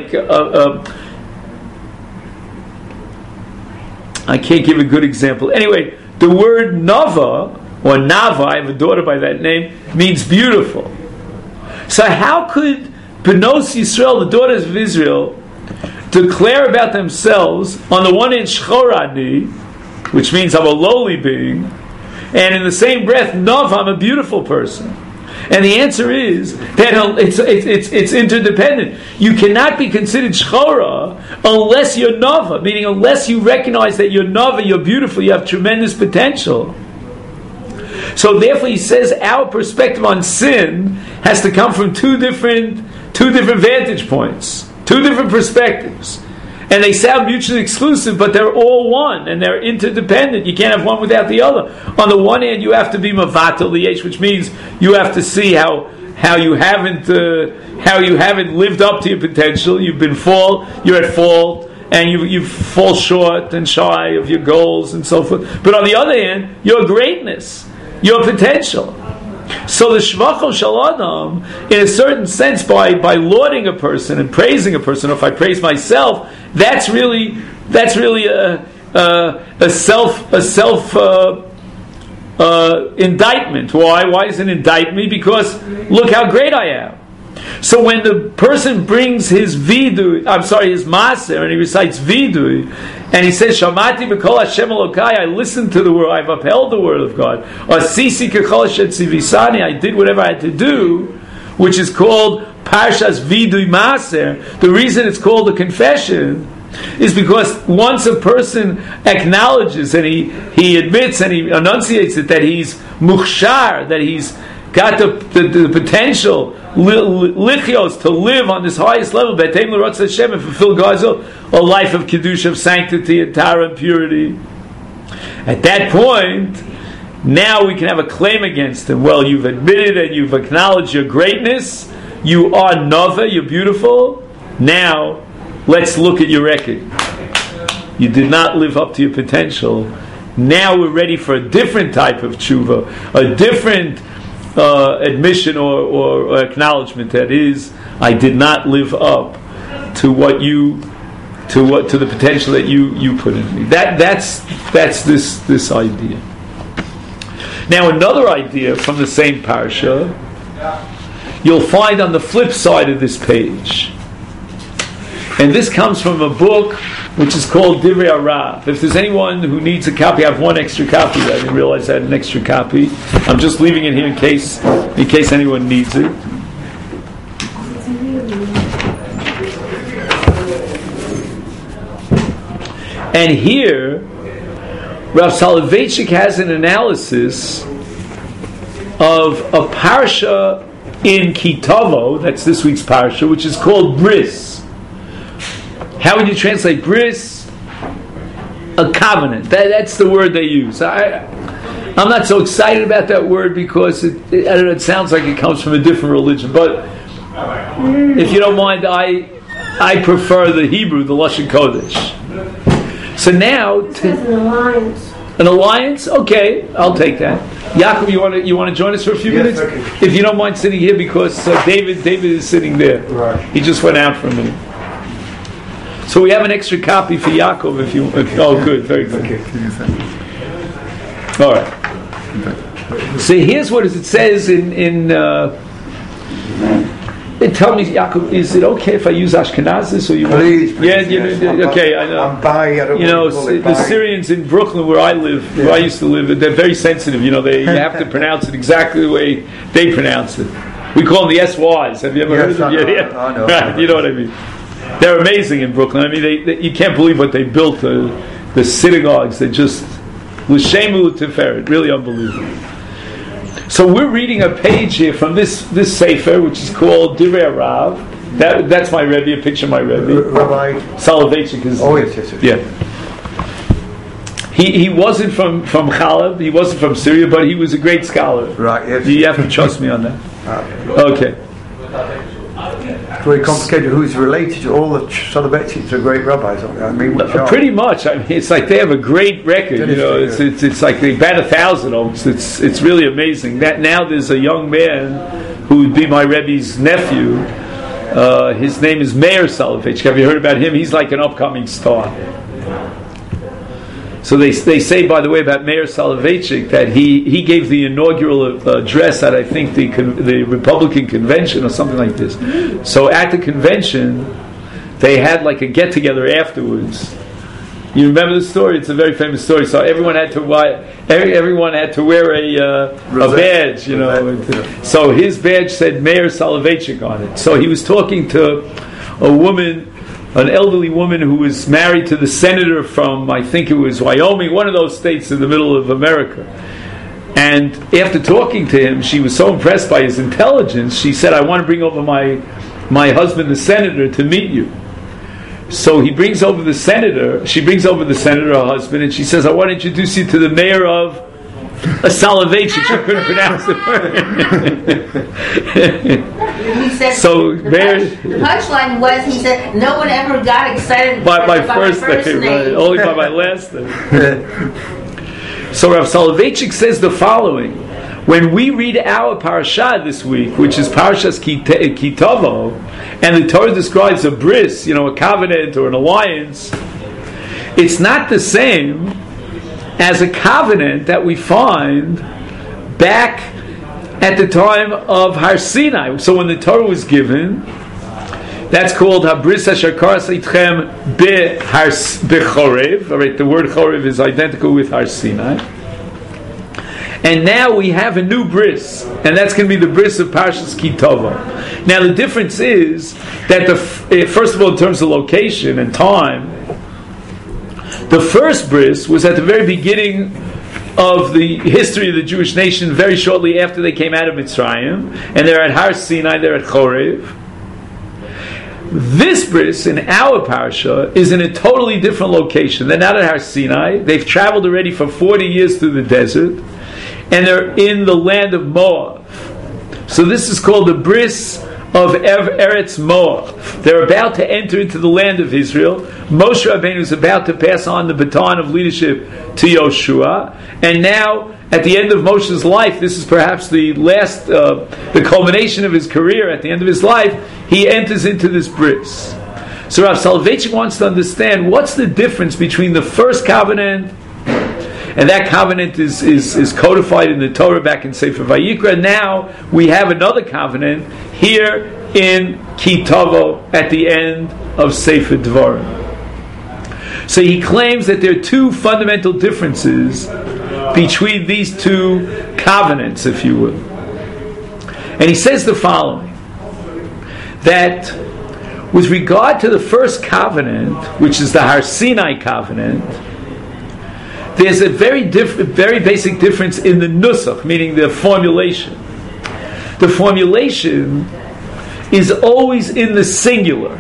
[SPEAKER 1] I can't give a good example. Anyway, the word Nava or Nava, I have a daughter by that name, means beautiful. So how could Benos Yisrael, the daughters of Israel, declare about themselves, on the one hand, Shchorani, which means I'm a lowly being, and in the same breath, Nov, I'm a beautiful person. And the answer is that it's interdependent. You cannot be considered shchora unless you're nova, meaning unless you recognize that you're nova, you're beautiful, you have tremendous potential. So therefore he says our perspective on sin has to come from two different vantage points, two different perspectives. And they sound mutually exclusive, but they're all one, and they're interdependent. You can't have one without the other. On the one hand, you have to be mavatal liyesh, which means you have to see how you haven't lived up to your potential. You're at fault, and you fall short and shy of your goals and so forth. But on the other hand, your greatness, your potential. So the shvachos shel adam, in a certain sense, by lauding a person and praising a person, or if I praise myself, that's really a self indictment. Why does it indict me? Because look how great I am. So when the person brings his maaser, and he recites vidui, and he says, Shamati b'kol Hashem Elokai, I listened to the word, I've upheld the word of God. Asisi kechol shetzivisani, I did whatever I had to do, which is called Parshas Vidui Maaser. The reason it's called a confession is because once a person acknowledges and he admits and he enunciates it, that he's mukhshar, that he's got the potential lichios to live on this highest level, be'etem l'rotz Hashem, and fulfill God's will, a life of kedusha, of sanctity and tara and purity. At that point, now we can have a claim against him. Well, you've admitted and you've acknowledged your greatness. You are nova. You're beautiful. Now, let's look at your record. You did not live up to your potential. Now we're ready for a different type of tshuva, a different admission or acknowledgement, that is, I did not live up to to the potential that you put in me. That's this idea. Now another idea from the same parsha you'll find on the flip side of this page, and this comes from a book which is called Divrei Arav. If there's anyone who needs a copy, I have one extra copy. I didn't realize I had an extra copy. I'm just leaving it here in case anyone needs it. And here, Rav Soloveitchik has an analysis of a parsha in Kitavo, that's this week's parsha, which is called Bris. How would you translate bris? A covenant. That's the word they use. I'm not so excited about that word because I don't know, it sounds like it comes from a different religion. But if you don't mind, I prefer the Hebrew, the Lashon Kodesh. So now,
[SPEAKER 3] it says an alliance.
[SPEAKER 1] An alliance? Okay, I'll take that. Yaakov, you want to join us for a few minutes?
[SPEAKER 6] Okay.
[SPEAKER 1] If you don't mind sitting here, because David is sitting there.
[SPEAKER 6] Right.
[SPEAKER 1] He just went out for a minute. So we have an extra copy for Yaakov if you. Oh, good, very good.
[SPEAKER 6] Okay.
[SPEAKER 1] All right. So here's what it says in. Tell me, Yaakov, is it okay if I use Ashkenazis or you?
[SPEAKER 6] Please.
[SPEAKER 1] Okay, I know.
[SPEAKER 6] I'm bi. I don't
[SPEAKER 1] the Syrians in Brooklyn, where I live, where I used to live, they're very sensitive. You have to pronounce it exactly the way they pronounce it. We call them the SYs. Have you ever heard of them?
[SPEAKER 6] Yeah. I know.
[SPEAKER 1] Right, you know what I mean. They're amazing in Brooklyn. I mean, they you can't believe what they built. The synagogues, they just l'shemu tiferet, really unbelievable. So we're reading a page here from this sefer, which is called Divrei Arav. That's my Rebbe, a picture of my Rebbe.
[SPEAKER 6] Rabbi
[SPEAKER 1] Soloveitchik is.
[SPEAKER 6] Oh yes.
[SPEAKER 1] Yeah. He wasn't from Chalab, he wasn't from Syria, but he was a great scholar.
[SPEAKER 6] Right. Yes.
[SPEAKER 1] You have to trust me on that. Okay.
[SPEAKER 6] It's very complicated. Who's related to all the Soloveitchiks are great rabbis? I mean,
[SPEAKER 1] pretty much. I mean, it's like they have a great record. It's like they bat 1,000 almost. It's really amazing. That now there's a young man who would be my Rebbe's nephew. His name is Meir Soloveitchik. Have you heard about him? He's like an upcoming star. So they say, by the way, about Meir Soloveitchik that he gave the inaugural address at, I think, the Republican convention or something like this. So at the convention, they had like a get-together afterwards. You remember the story? It's a very famous story. So everyone had to wear a badge, you know. So his badge said Meir Soloveitchik on it. So he was talking to a woman, an elderly woman who was married to the senator from, I think it was Wyoming, one of those states in the middle of America. And after talking to him, she was so impressed by his intelligence, she said, I want to bring over my husband, the senator, to meet you. So he brings over the senator, she brings over the senator, her husband, and she says, I want to introduce you to the mayor of Soloveitchik. She couldn't pronounce the word.
[SPEAKER 4] He said,
[SPEAKER 1] so
[SPEAKER 4] the punchline was, he said, no one ever got excited
[SPEAKER 1] by my first name. Right, only by my last name. So Rav Soloveitchik says the following. When we read our parasha this week, which is Parashas Kitavo, and the Torah describes a bris, a covenant or an alliance, it's not the same as a covenant that we find back at the time of Har Sinai. So when the Torah was given, that's called Habris Asher Karas Itchem Bechorev. All right, the word Chorev is identical with Har Sinai. And now we have a new bris, and that's going to be the bris of Parshas Kitavo. Now the difference is that first of all, in terms of location and time, the first bris was at the very beginning of the history of the Jewish nation, very shortly after they came out of Mitzrayim, and they're at Har Sinai, they're at Chorev. This bris in our parasha is in a totally different location. They're not at Har Sinai. They've traveled already for 40 years through the desert, and they're in the land of Moab. So this is called the bris of Eretz Moab. They're about to enter into the land of Israel. Moshe Rabbeinu is about to pass on the baton of leadership to Yoshua, and now at the end of Moshe's life, this is perhaps the last, the culmination of his career. At the end of his life, he enters into this bris. So Rav Soloveitchik wants to understand what's the difference between the first covenant, and that covenant is codified in the Torah back in Sefer Vayikra. Now we have another covenant here in Kitavo at the end of Sefer Dvarim. So he claims that there are two fundamental differences between these two covenants, if you will. And he says the following, that with regard to the first covenant, which is the Har Sinai covenant, there's a very basic difference in the nusach, meaning the formulation. The formulation is always in the singular,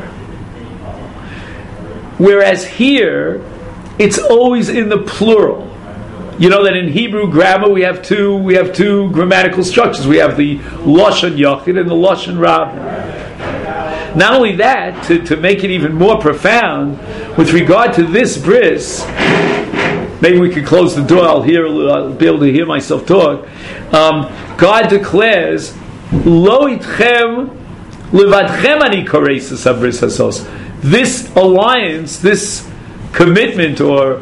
[SPEAKER 1] whereas here it's always in the plural. You know that in Hebrew grammar we have two grammatical structures. We have the Lashon Yachid and the Lashon Rabbi. Not only that, to make it even more profound, with regard to this bris, maybe we could close the door. I'll be able to hear myself talk. God declares, "Lo itchem levadchem ani koreis habris hasos." This alliance, this commitment or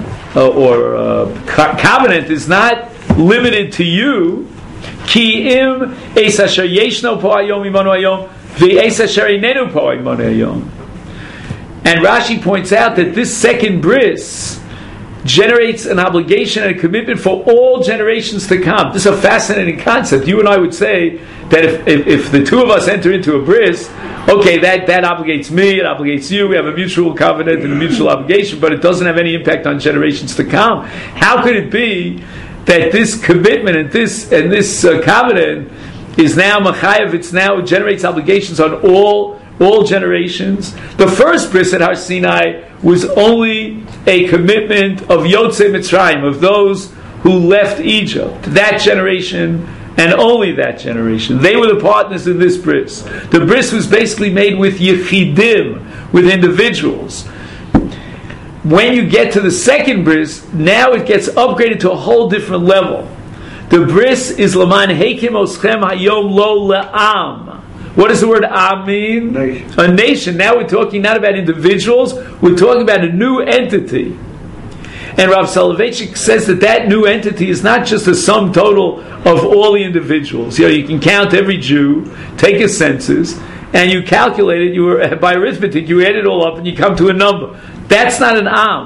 [SPEAKER 1] covenant is not limited to you. Ki im eis asher yeshno po hayom imanu hayom ve'eis asher einenu po imanu hayom. And Rashi points out that this second bris generates an obligation and a commitment for all generations to come. This is a fascinating concept. You and I would say that if the two of us enter into a bris, okay, that obligates me, it obligates you, we have a mutual covenant and a mutual obligation, but it doesn't have any impact on generations to come. How could it be that this commitment and this covenant is now machayev, it generates obligations on all generations? The first bris at Har Sinai was only a commitment of Yotzei Mitzrayim, of those who left Egypt, that generation and only that generation. They were the partners in this bris. The bris was basically made with yechidim, with individuals. When you get to the second bris, now it gets upgraded to a whole different level. The bris is Laman Heikim Oschem Hayom Lo La'am. What does the word Am mean?
[SPEAKER 6] Nation.
[SPEAKER 1] A nation. Now we're talking not about individuals, we're talking about a new entity. And Rav Soloveitchik says that new entity is not just a sum total of all the individuals. You can count every Jew, take a census, and you calculate it, by arithmetic, you add it all up and you come to a number. That's not an Am.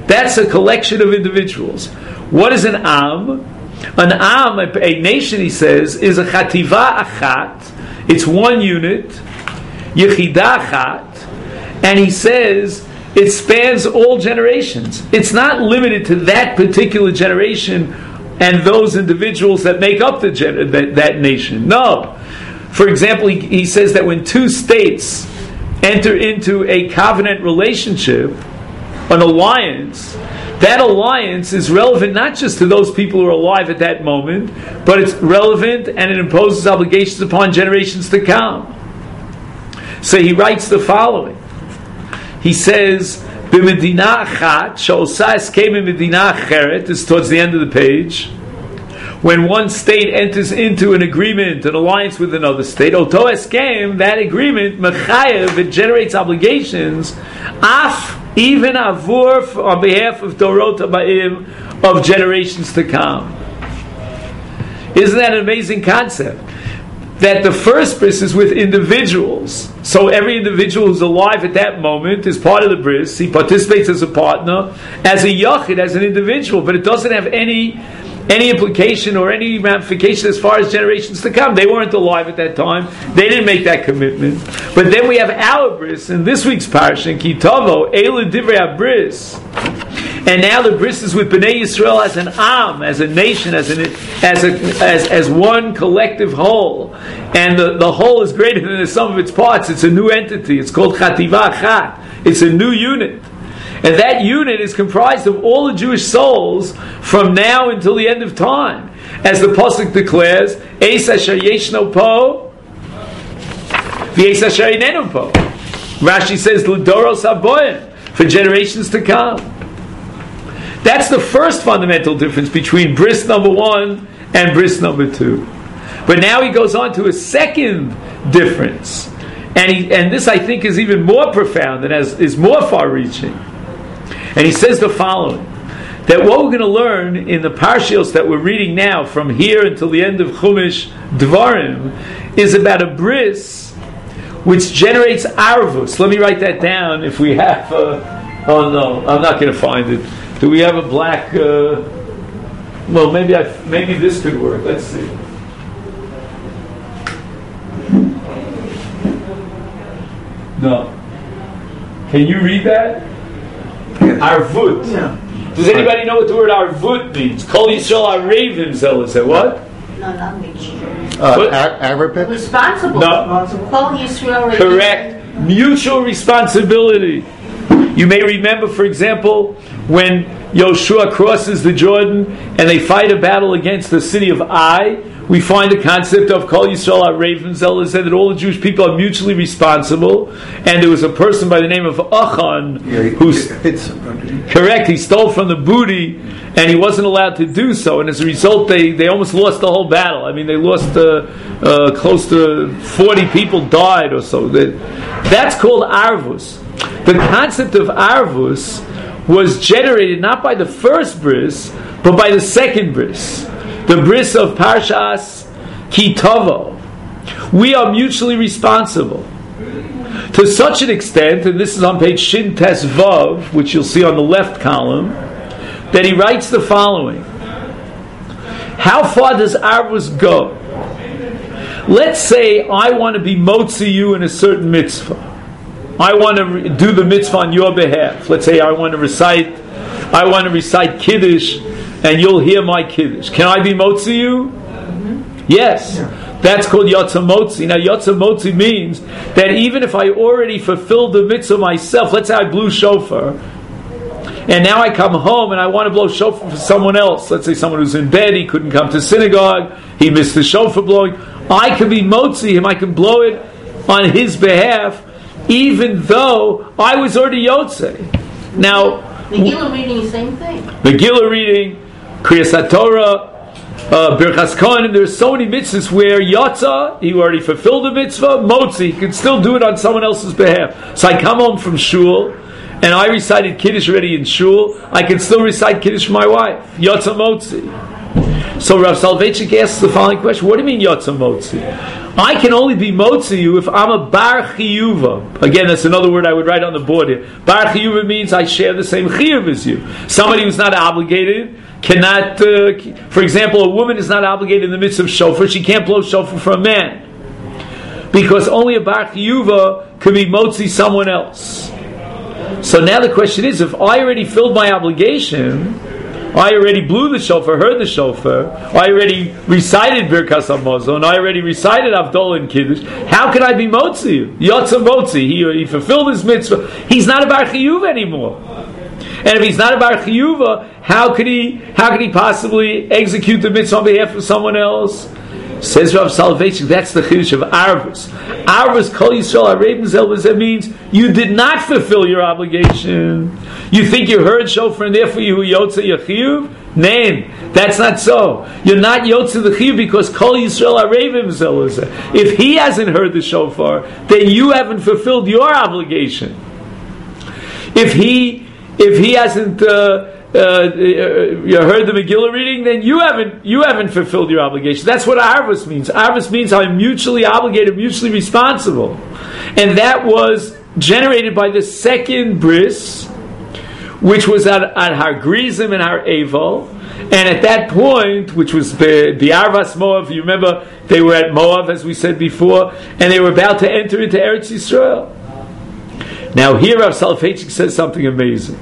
[SPEAKER 1] That's a collection of individuals. What is an Am? An Am, a nation, he says, is a Chativa Achat. It's one unit, Yechida Achat, and he says it spans all generations. It's not limited to that particular generation and those individuals that make up that nation. No. For example, he says that when two states enter into a covenant relationship, an alliance, that alliance is relevant not just to those people who are alive at that moment, but it's relevant and it imposes obligations upon generations to come. So he writes the following. He says, "B'medina achat she'osa eskem b'medina acheret." This is towards the end of the page. When one state enters into an agreement, an alliance with another state, oto eskem, that agreement, mechayev, it generates obligations, af, even avur, on behalf of Dorot Habayim, of generations to come. Isn't that an amazing concept? That the first bris is with individuals. So every individual who's alive at that moment is part of the bris. He participates as a partner, as a yachid, as an individual, but it doesn't have any implication or any ramification as far as generations to come. They weren't alive at that time. They didn't make that commitment. But then we have our bris in this week's parsha, in Kitavo, Eilu Divrei HaBris. And now the bris is with Bnei Yisrael as an Am, as a nation, as one collective whole. And the whole is greater than the sum of its parts. It's a new entity. It's called Chativa Achat. It's a new unit. And that unit is comprised of all the Jewish souls from now until the end of time. As the Pasuk declares, Eis asher yeshno po, v'eis asher einenu po. Rashi says, L'doros haboyim, for generations to come. That's the first fundamental difference between bris number 1 and bris number 2. But now he goes on to a second difference. And this, I think, is even more profound and is more far-reaching. And he says the following, that what we're going to learn in the parshios that we're reading now, from here until the end of Chumash Dvarim, is about a bris which generates arvus. Let me write that down if we have... oh no, I'm not going to find it. Do we have a black... well, maybe this could work. Let's see. No. Can you read that? Arvut.
[SPEAKER 2] Yeah.
[SPEAKER 1] Does anybody know what the word arvut means? Kol Yisrael Arevim Zel. Say what?
[SPEAKER 4] No, not me.
[SPEAKER 5] Arabic?
[SPEAKER 4] Responsible.
[SPEAKER 1] No.
[SPEAKER 4] Kol Yisrael.
[SPEAKER 1] Correct. Mutual responsibility. You may remember, for example, when Yoshua crosses the Jordan and they fight a battle against the city of Ai, we find the concept of Kol Yisrael HaRevim Zel, is that all the Jewish people are mutually responsible, and there was a person by the name of Achan correct, he stole from the booty and he wasn't allowed to do so, and as a result they almost lost the whole battle. I mean, they lost close to 40 people died or so. That's called Arvus. The concept of Arvus was generated not by the first bris, but by the second bris, the bris of Parshas Kitavo. We are mutually responsible to such an extent, and this is on page Shin Tes Vav, which you'll see on the left column, that he writes the following. How far does Arvus go? Let's say I want to be motzi you in a certain mitzvah. I want to do the mitzvah on your behalf. Let's say I want to recite Kiddush, and you'll hear my Kiddush. Can I be motzi you? Mm-hmm. Yes. Yeah. That's called Yotza Motzi. Now, Yotza Motzi means that even if I already fulfilled the mitzvah myself, let's say I blew shofar, and now I come home and I want to blow shofar for someone else. Let's say someone who's in bed, he couldn't come to synagogue, he missed the shofar blowing. I can be motzi him, I can blow it on his behalf, even though I was already Yotzei. Now,
[SPEAKER 4] Megillah reading, the same thing.
[SPEAKER 1] Megillah reading, Kriyas HaTorah, Birchas Kohanim, there are so many mitzvahs where Yotza, he already fulfilled the mitzvah, Motzi, he can still do it on someone else's behalf. So I come home from shul, and I recited Kiddush already in shul, I can still recite Kiddush for my wife. Yotza Motzi. So Rav Soloveitchik asks the following question, what do you mean Yotza Motzi? I can only be motzi you if I'm a bar chiyuva. Again, that's another word I would write on the board here. Bar chiyuva means I share the same chiyuv as you. Somebody who's not obligated cannot, for example, a woman is not obligated in the midst of shofar. She can't blow shofar for a man. Because only a bar chiyuva could be motzi someone else. So now the question is, if I already filled my obligation, I already blew the shofar, heard the shofar, I already recited Birkas Hamazon, I already recited Avdol and Kiddush, how can I be motzi? Yotza motzi, he fulfilled his mitzvah. He's not a bar chiyuva anymore. And if he's not a bar chiyuva, how could he possibly execute the mitzvah on behalf of someone else? Says Rav Soloveitchik, that's the chiddush of Arvus. Arvus Kol Yisrael Arevim Zel B'zeh means you did not fulfill your obligation. You think you heard shofar and therefore you yotze your chiyuv? Nein, that's not so. You're not yotze the chiyuv because Kol Yisrael Arevim Zel B'zeh. If he hasn't heard the shofar, then you haven't fulfilled your obligation. If he hasn't you heard the Megillah reading, then you haven't fulfilled your obligation. That's what Arvus means. Arvus means I'm mutually obligated, mutually responsible. And that was generated by the second bris, which was at Har Grizim and Har Eval. And at that point, which was the Arvas Moav, you remember they were at Moav, as we said before, and they were about to enter into Eretz Yisrael. Now here Rav Soloveitchik says something amazing.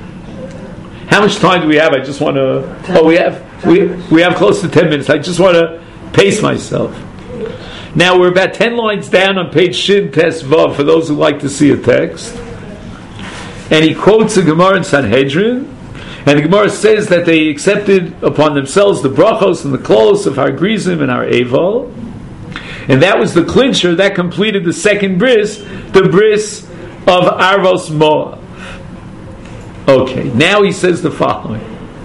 [SPEAKER 1] How much time do we have? I just want to... we have close to 10 minutes. I just want to pace myself. Now we're about 10 lines down on page Shin Tes Vav for those who like to see a text. And he quotes the Gemara in Sanhedrin. And the Gemara says that they accepted upon themselves the brachos and the klolos of Har Grizim and Har Eval. And that was the clincher that completed the second bris, the bris of Arvos Moav. Okay, now he says the following.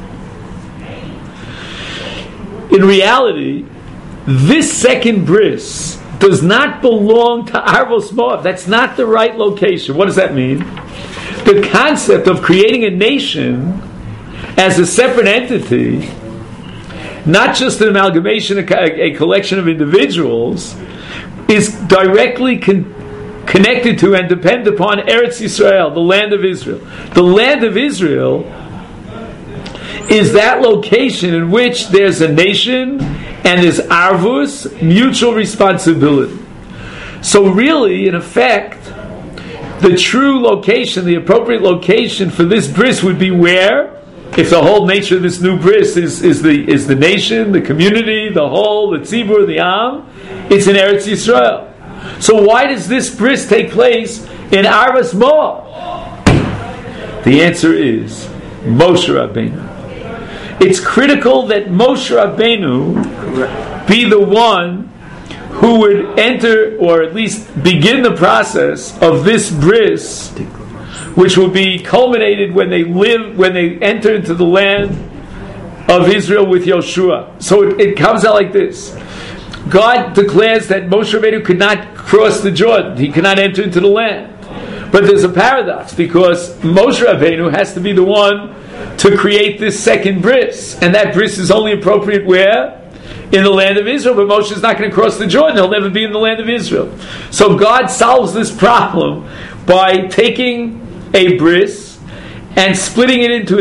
[SPEAKER 1] In reality, this second bris does not belong to Arvos Moav. That's not the right location. What does that mean? The concept of creating a nation as a separate entity, not just an amalgamation, a collection of individuals, is directly connected to and depend upon Eretz Yisrael, the land of Israel. The land of Israel is that location in which there's a nation and there's arvus, mutual responsibility. So really, in effect, the true location, the appropriate location for this bris would be where? If the whole nature of this new bris is the nation, the community, the whole, the tzibur, the am, it's in Eretz Yisrael. So why does this bris take place in Arvas Moav? The answer is Moshe Rabbeinu. It's critical that Moshe Rabbeinu be the one who would enter, or at least begin the process of this bris, which will be culminated when they enter into the land of Israel with Yoshua. So it comes out like this. God declares that Moshe Rabbeinu could not cross the Jordan. He cannot enter into the land. But there's a paradox, because Moshe Rabbeinu has to be the one to create this second bris. And that bris is only appropriate where? In the land of Israel. But Moshe is not going to cross the Jordan. He'll never be in the land of Israel. So God solves this problem by taking a bris and splitting it into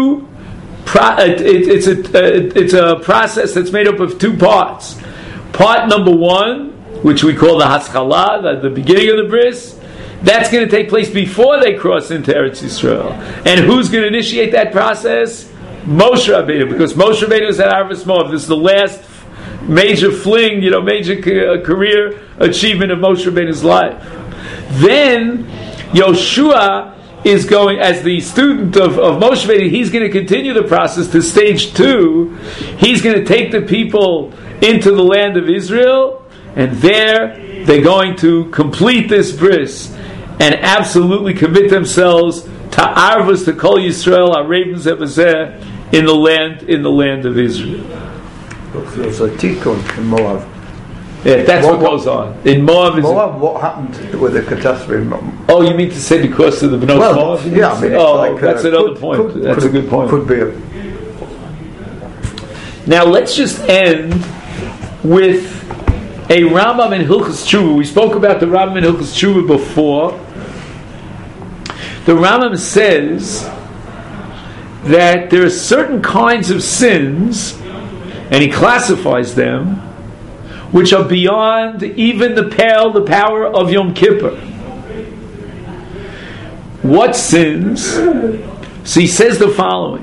[SPEAKER 1] it's a process that's made up of two parts. Part number one, which we call the Haskalah, the beginning of the bris, that's going to take place before they cross into Eretz Yisrael. And who's going to initiate that process? Moshe Rabbeinu, because Moshe Rabbeinu is at Arvas Moav. This is the last major fling, major career achievement of Moshe Rabbeinu's life. Then Yoshua is going, as the student of Moshe Rabbeinu, he's going to continue the process to stage 2. He's going to take the people into the land of Israel, and there they're going to complete this bris and absolutely commit themselves to Arvus, to Kol Yisrael, Arevim Zebazeh, in the land of Israel.
[SPEAKER 6] There's a tikkun in Moab.
[SPEAKER 1] Yeah, that's what goes on. In Moab,
[SPEAKER 6] what happened with the catastrophe?
[SPEAKER 1] Oh, you mean to say because of the Bnot Moab?
[SPEAKER 6] Yeah, I mean,
[SPEAKER 1] that's another point. That's a good point.
[SPEAKER 6] Could be.
[SPEAKER 1] Now let's just end with a Rambam in Hilchos Tshuva. We spoke about the Rambam in Hilchos Tshuva before. The Rambam says that there are certain kinds of sins, and he classifies them, which are beyond even the power of Yom Kippur. What sins? So he says the following.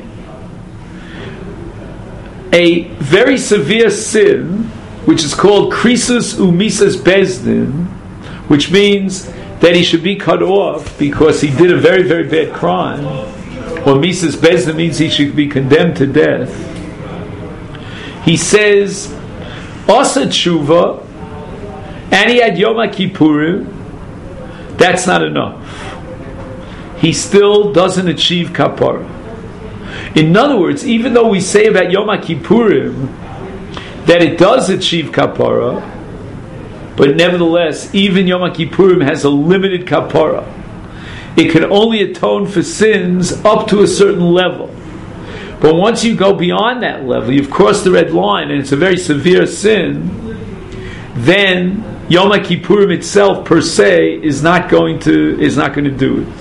[SPEAKER 1] A very severe sin, which is called Krisus Umisas Bezdin, which means that he should be cut off because he did a very, very bad crime, or Misas Bezdin means he should be condemned to death. He says, Asa Tshuva, and he had Yom Kippurim, that's not enough. He still doesn't achieve kapara. In other words, even though we say about Yom Kippurim that it does achieve kapara, but nevertheless, even Yom Kippurim has a limited kapara. It can only atone for sins up to a certain level. But once you go beyond that level, you've crossed the red line, and it's a very severe sin, then Yom Kippurim itself per se is not going to do it.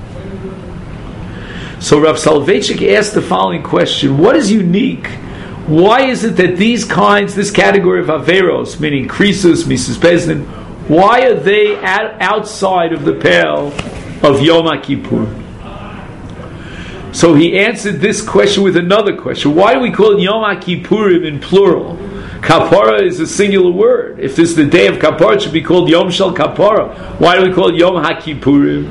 [SPEAKER 1] So Rav Soloveitchik asked the following question: what is unique? Why is it that this category of Averos, meaning Krisus, Misas Bezdin, why are they outside of the pale of Yom Kippur? So he answered this question with another question. Why do we call it Yom Kippurim in plural? Kapara is a singular word. If this is the day of Kapara, it should be called Yom Shel Kapara. Why do we call it Yom HaKippurim?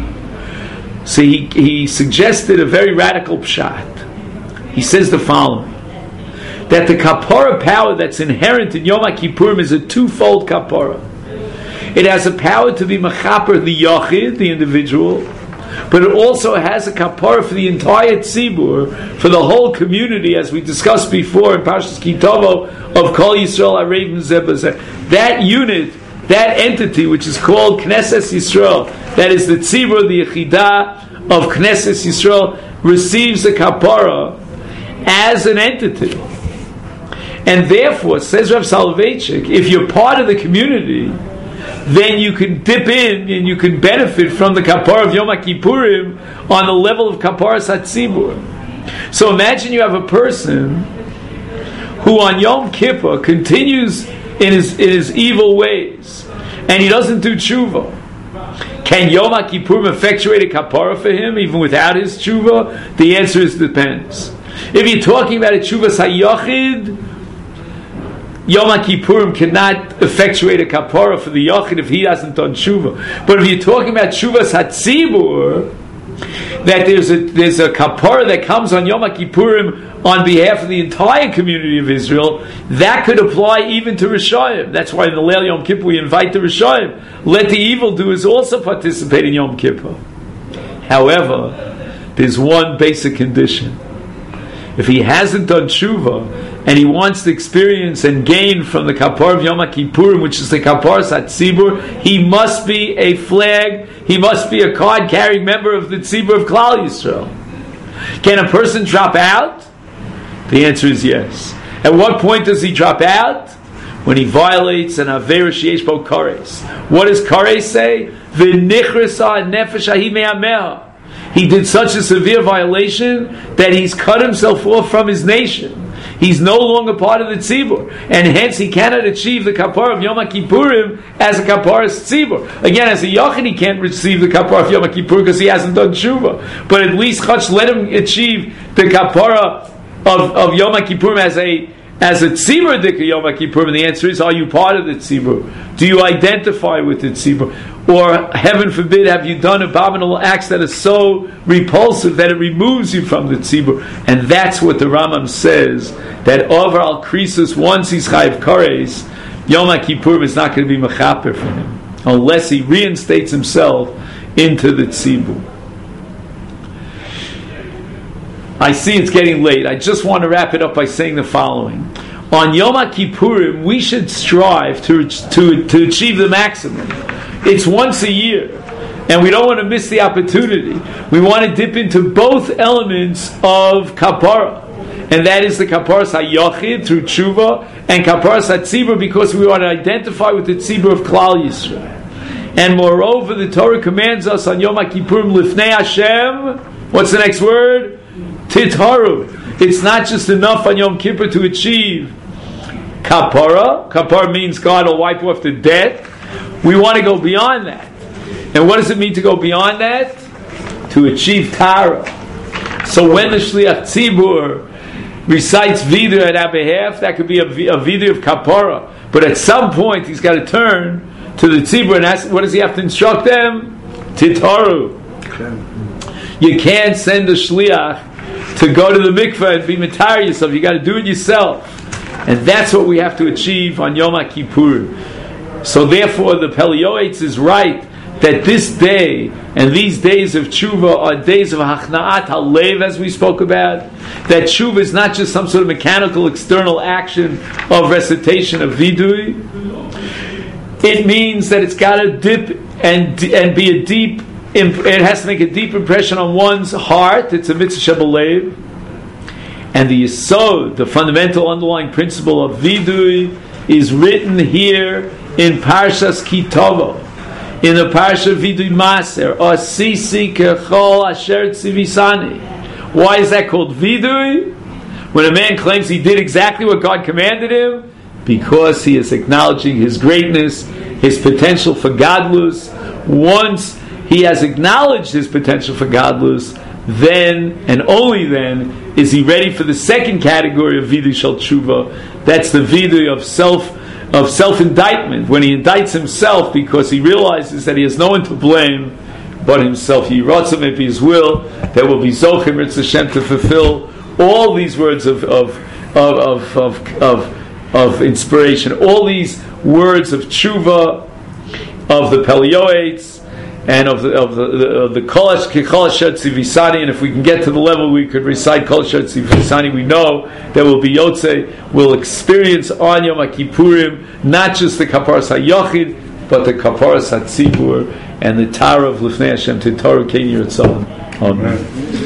[SPEAKER 1] So he suggested a very radical pshat. He says the following: that the kapara power that's inherent in Yom Kippurim is a twofold kapara. It has a power to be mechaper the yachid, the individual, but it also has a kapara for the entire tzibur, for the whole community, as we discussed before in Parshas Kitavo of Kol Yisrael Areivim Zeh B'Zeh. That unit, that entity which is called Knesset Yisrael, that is the tzibur, the yechidah of Knesset Yisrael, receives a kapara as an entity. And therefore, says Rav Soloveitchik, if you're part of the community, then you can dip in and you can benefit from the kapara of Yom Kippurim on the level of kapara satzibur. So imagine you have a person who on Yom Kippur continues in his evil ways, and he doesn't do tshuva. Can Yom Kippurim effectuate a kapara for him even without his tshuva? The answer is depends. If you're talking about a tshuva sayachid, Yom Kippurim cannot effectuate a kapara for the yachid if he hasn't done tshuva. But if you're talking about tshuva hatzibur, that there's a kapara that comes on Yom Kippurim on behalf of the entire community of Israel, that could apply even to Rishayim. That's why in the Leil Yom Kippur we invite the Rishayim. Let the evildoers also participate in Yom Kippur. However, there's one basic condition. If he hasn't done tshuva and he wants to experience and gain from the kapar of Yom Kippurim, which is the kapar satzibur, he must be a flag, he must be a card-carrying member of the tzibur of Klal Yisrael. Can a person drop out? The answer is yes. At what point does he drop out? When he violates an avera sheyesh bo kares. What does kares say? V'nichrasa nefesh hahi me'ameha. He did such a severe violation that he's cut himself off from his nation. He's no longer part of the tzibur, and hence he cannot achieve the kapar of Yom Kippurim as a kapar tzibur. Again, as a yachid, he can't receive the kapar of Yom Kippur because he hasn't done tshuva. But at least Chach let him achieve the kapara of Yom Kippurim as a tzibur dika Yom Kippurim. And the answer is: are you part of the tzibur? Do you identify with the tzibur? Or, heaven forbid, have you done abominable acts that are so repulsive that it removes you from the tzibur? And that's what the Rambam says, that over al krisus, once he's chayiv kares, Yom Kippurim is not going to be mechaper for him, unless he reinstates himself into the tzibur. I see it's getting late. I just want to wrap it up by saying the following. On Yom Kippurim, we should strive to achieve the maximum. It's once a year, and we don't want to miss the opportunity. We want to dip into both elements of kapara, and that is the kapara hayachid through tshuva, and Kaparas HaTzibur because we want to identify with the Tzibur of Klal Yisrael. And moreover, the Torah commands us on Yom HaKippurim Lifnei Hashem. What's the next word? Titharu. It's not just enough on Yom Kippur to achieve Kapara. Kapara means God will wipe off the debt. We want to go beyond that. And what does it mean to go beyond that? To achieve Tara. So when the Shliach Tzibur recites Vidui at our behalf, that could be a Vidui of Kapara. But at some point, he's got to turn to the Tzibur and ask, what does he have to instruct them? Titharu. You can't send a Shliach to go to the mikveh and be mitar yourself. You got to do it yourself. And that's what we have to achieve on Yom HaKippur. So therefore, the Pele Yoetz is right that this day and these days of tshuva are days of hachna'at halev, as we spoke about. That tshuva is not just some sort of mechanical external action of recitation of vidui. It means that it's got to dip and be a deep. It has to make a deep impression on one's heart. It's a mitzvah shebalev. And the yesod, the fundamental underlying principle of vidui, is written here in Parshas Kitavo, in the Parsha Vidui Maser, Asisi Kechol Asher Tzivisani. Why is that called vidui? When a man claims he did exactly what God commanded him, because he is acknowledging his greatness, his potential for godless. Once he has acknowledged his potential for godless, then and only then is he ready for the second category of vidui shel tshuva. That's the vidui of self-indictment, when he indicts himself because he realizes that he has no one to blame but himself. Yiratzah may be his will. There will be Zochim Ritz Hashem to fulfill all these words of inspiration, all these words of tshuva, of the Pele Yoetz, and of the Kol Asher Tzivisani. And if we can get to the level we could recite Kol Asher Tzivisani, we know that will be Yotzei, will experience on Yom HaKippurim not just the Kaparas HaYochid, but the Kaparas HaTzibur and the Tara of Lifnei Hashem Titharu Kein Yiratzon. Amen.